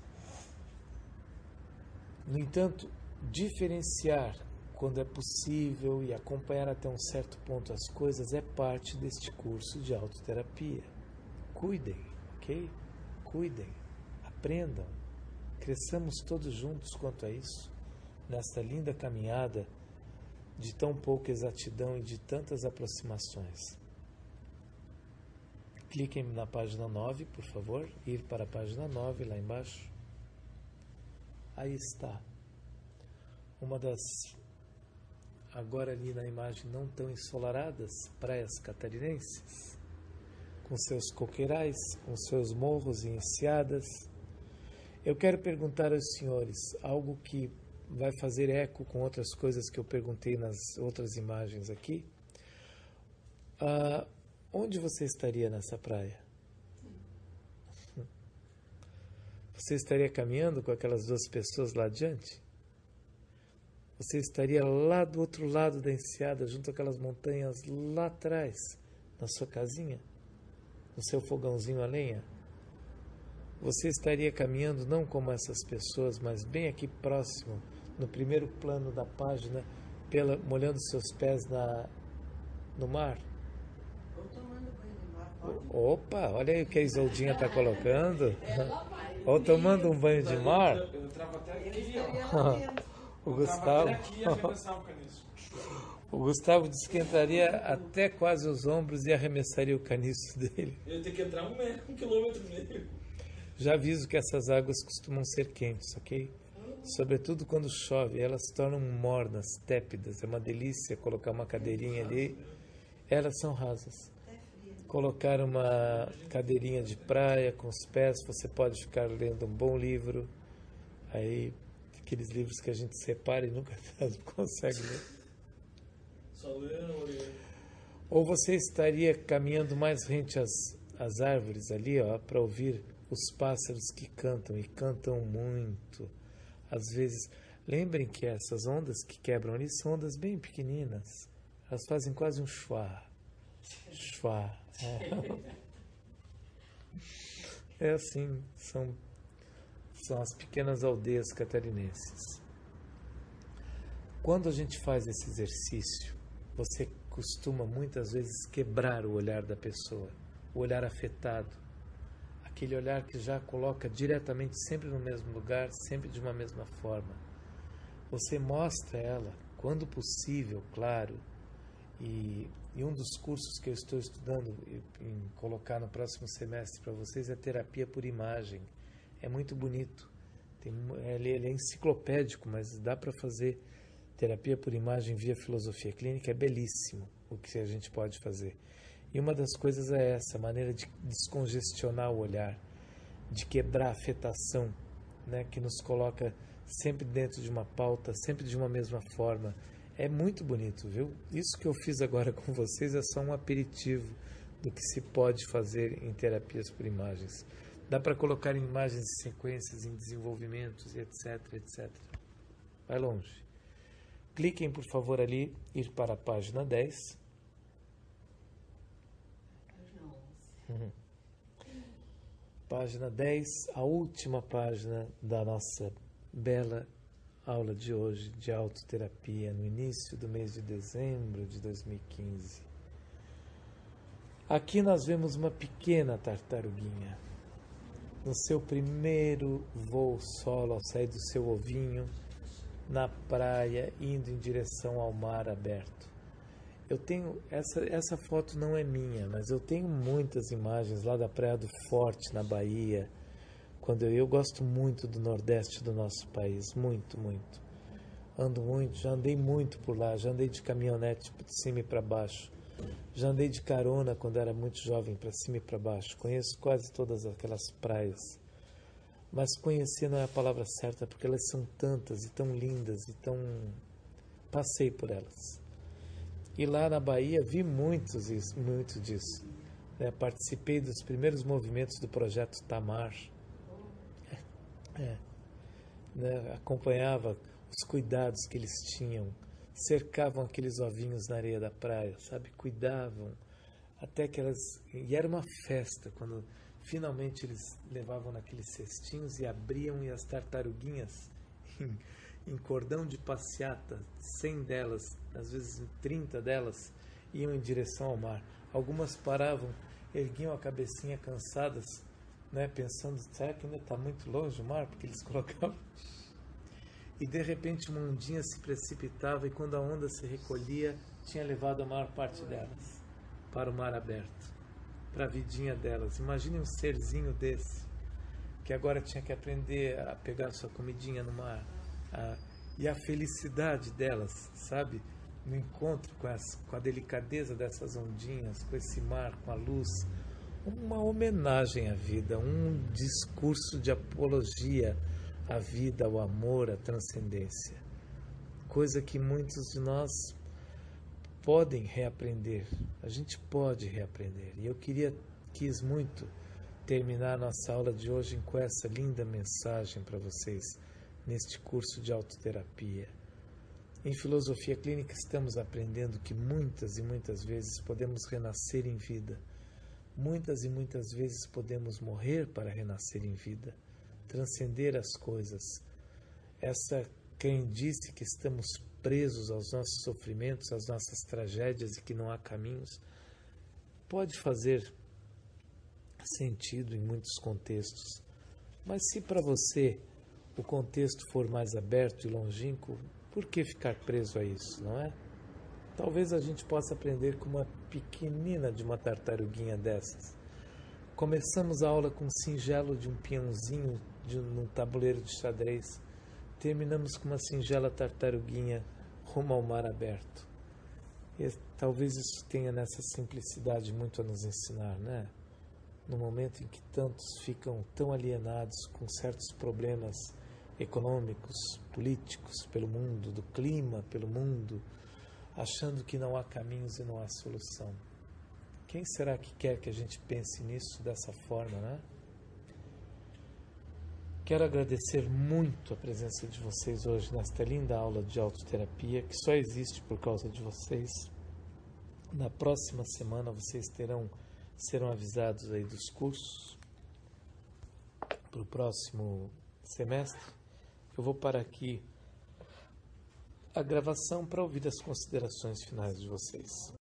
No entanto, diferenciar quando é possível e acompanhar até um certo ponto as coisas é parte deste curso de autoterapia. Cuidem, ok? Cuidem, aprendam, cresçamos todos juntos quanto a isso, nesta linda caminhada de tão pouca exatidão e de tantas aproximações. Cliquem na página nove, por favor, ir para a página nove, lá embaixo. Aí está. Uma das, agora ali na imagem não tão ensolaradas, praias catarinenses, com seus coqueirais, com seus morros e enseadas. Eu quero perguntar aos senhores algo que vai fazer eco com outras coisas que eu perguntei nas outras imagens aqui. Ah, onde você estaria nessa praia? Você estaria caminhando com aquelas duas pessoas lá adiante? Você estaria lá do outro lado da enseada, junto àquelas montanhas lá atrás, na sua casinha, no seu fogãozinho a lenha? Você estaria caminhando não como essas pessoas, mas bem aqui próximo, no primeiro plano da página, pela, molhando seus pés na, no mar? Ou tomando banho de mar, pode. Opa, olha aí o que a Isoldinha está colocando. Ou tomando um banho de mar. Eu travo até Ele aqui, estaria ó. lá dentro. O Eu travo Gustavo, até aqui e arremessar o caniço. o Gustavo disse que entraria até quase os ombros e arremessaria o caniço dele. Eu ia ter que entrar um, metro, um quilômetro nele. Já aviso que essas águas costumam ser quentes, ok? Sobretudo quando chove, elas se tornam mornas, tépidas. É uma delícia colocar uma cadeirinha ali. Elas são rasas. Colocar uma cadeirinha de praia com os pés, você pode ficar lendo um bom livro. Aí, aqueles livros que a gente separa e nunca consegue ler. Só lendo. Ou você estaria caminhando mais rente às, às árvores ali, ó, para ouvir os pássaros que cantam, e cantam muito. Às vezes, lembrem que essas ondas que quebram ali são ondas bem pequeninas. Elas fazem quase um chua. Chua. É, é assim, são, são as pequenas aldeias catarinenses. Quando a gente faz esse exercício, você costuma muitas vezes quebrar o olhar da pessoa, o olhar afetado. Aquele olhar que já coloca diretamente sempre no mesmo lugar, sempre de uma mesma forma. Você mostra ela, quando possível, claro, e, e um dos cursos que eu estou estudando em colocar no próximo semestre para vocês é terapia por imagem. É muito bonito. Tem, ele, ele é enciclopédico, mas dá para fazer terapia por imagem via filosofia clínica. É belíssimo o que a gente pode fazer. E uma das coisas é essa, a maneira de descongestionar o olhar, de quebrar a afetação, né, que nos coloca sempre dentro de uma pauta, sempre de uma mesma forma. É muito bonito, viu? Isso que eu fiz agora com vocês é só um aperitivo do que se pode fazer em terapias por imagens. Dá para colocar imagens em sequências, em desenvolvimentos, e etc, etcétera. Vai longe. Cliquem, por favor, ali, ir para a página dez. Uhum. Página dez, a última página da nossa bela aula de hoje de autoterapia, no início do mês de dezembro de dois mil e quinze. Aqui nós vemos uma pequena tartaruguinha no seu primeiro voo solo ao sair do seu ovinho, na praia, indo em direção ao mar aberto. Eu tenho, essa, essa foto não é minha, mas eu tenho muitas imagens lá da Praia do Forte, na Bahia, quando eu, eu gosto muito do Nordeste do nosso país, muito, muito. ando muito, já andei muito por lá, já andei de caminhonete de cima e para baixo, já andei de carona quando era muito jovem para cima e para baixo, conheço quase todas aquelas praias, mas conhecer não é a palavra certa, porque elas são tantas e tão lindas e tão... passei por elas. E lá na Bahia vi muitos, muito disso. Né? Participei dos primeiros movimentos do projeto Tamar. É. Né? Acompanhava os cuidados que eles tinham, cercavam aqueles ovinhos na areia da praia, sabe? Cuidavam até que elas... E era uma festa quando finalmente eles levavam naqueles cestinhos e abriam, e as tartaruguinhas em, em cordão de passeata, cem delas, às vezes trinta delas, iam em direção ao mar. Algumas paravam, erguiam a cabecinha cansadas, né, pensando, será que ainda está muito longe o mar? Porque eles colocavam... E de repente uma ondinha se precipitava, e quando a onda se recolhia, tinha levado a maior parte delas para o mar aberto, para a vidinha delas. Imagine um serzinho desse, que agora tinha que aprender a pegar sua comidinha no mar, a, e a felicidade delas, sabe? No encontro com, as, com a delicadeza dessas ondinhas, com esse mar, com a luz. Uma homenagem à vida, um discurso de apologia à vida, ao amor, à transcendência. Coisa que muitos de nós podem reaprender. A gente pode reaprender. E eu queria, quis muito terminar nossa aula de hoje com essa linda mensagem para vocês, neste curso de autoterapia. Em filosofia clínica estamos aprendendo que muitas e muitas vezes podemos renascer em vida. Muitas e muitas vezes podemos morrer para renascer em vida, transcender as coisas. Essa crendice que estamos presos aos nossos sofrimentos, às nossas tragédias e que não há caminhos, pode fazer sentido em muitos contextos. Mas se para você o contexto for mais aberto e longínquo, por que ficar preso a isso, não é? Talvez a gente possa aprender com uma pequenina de uma tartaruguinha dessas. Começamos a aula com um singelo de um peãozinho de um tabuleiro de xadrez. Terminamos com uma singela tartaruguinha rumo ao mar aberto. E talvez isso tenha nessa simplicidade muito a nos ensinar, né? No momento em que tantos ficam tão alienados com certos problemas econômicos, políticos pelo mundo, do clima pelo mundo, achando que não há caminhos e não há solução. Quem será que quer que a gente pense nisso dessa forma, né? Quero agradecer muito a presença de vocês hoje nesta linda aula de autoterapia, que só existe por causa de vocês. Na próxima semana vocês terão, serão avisados aí dos cursos para o próximo semestre. Eu vou parar aqui a gravação para ouvir as considerações finais de vocês.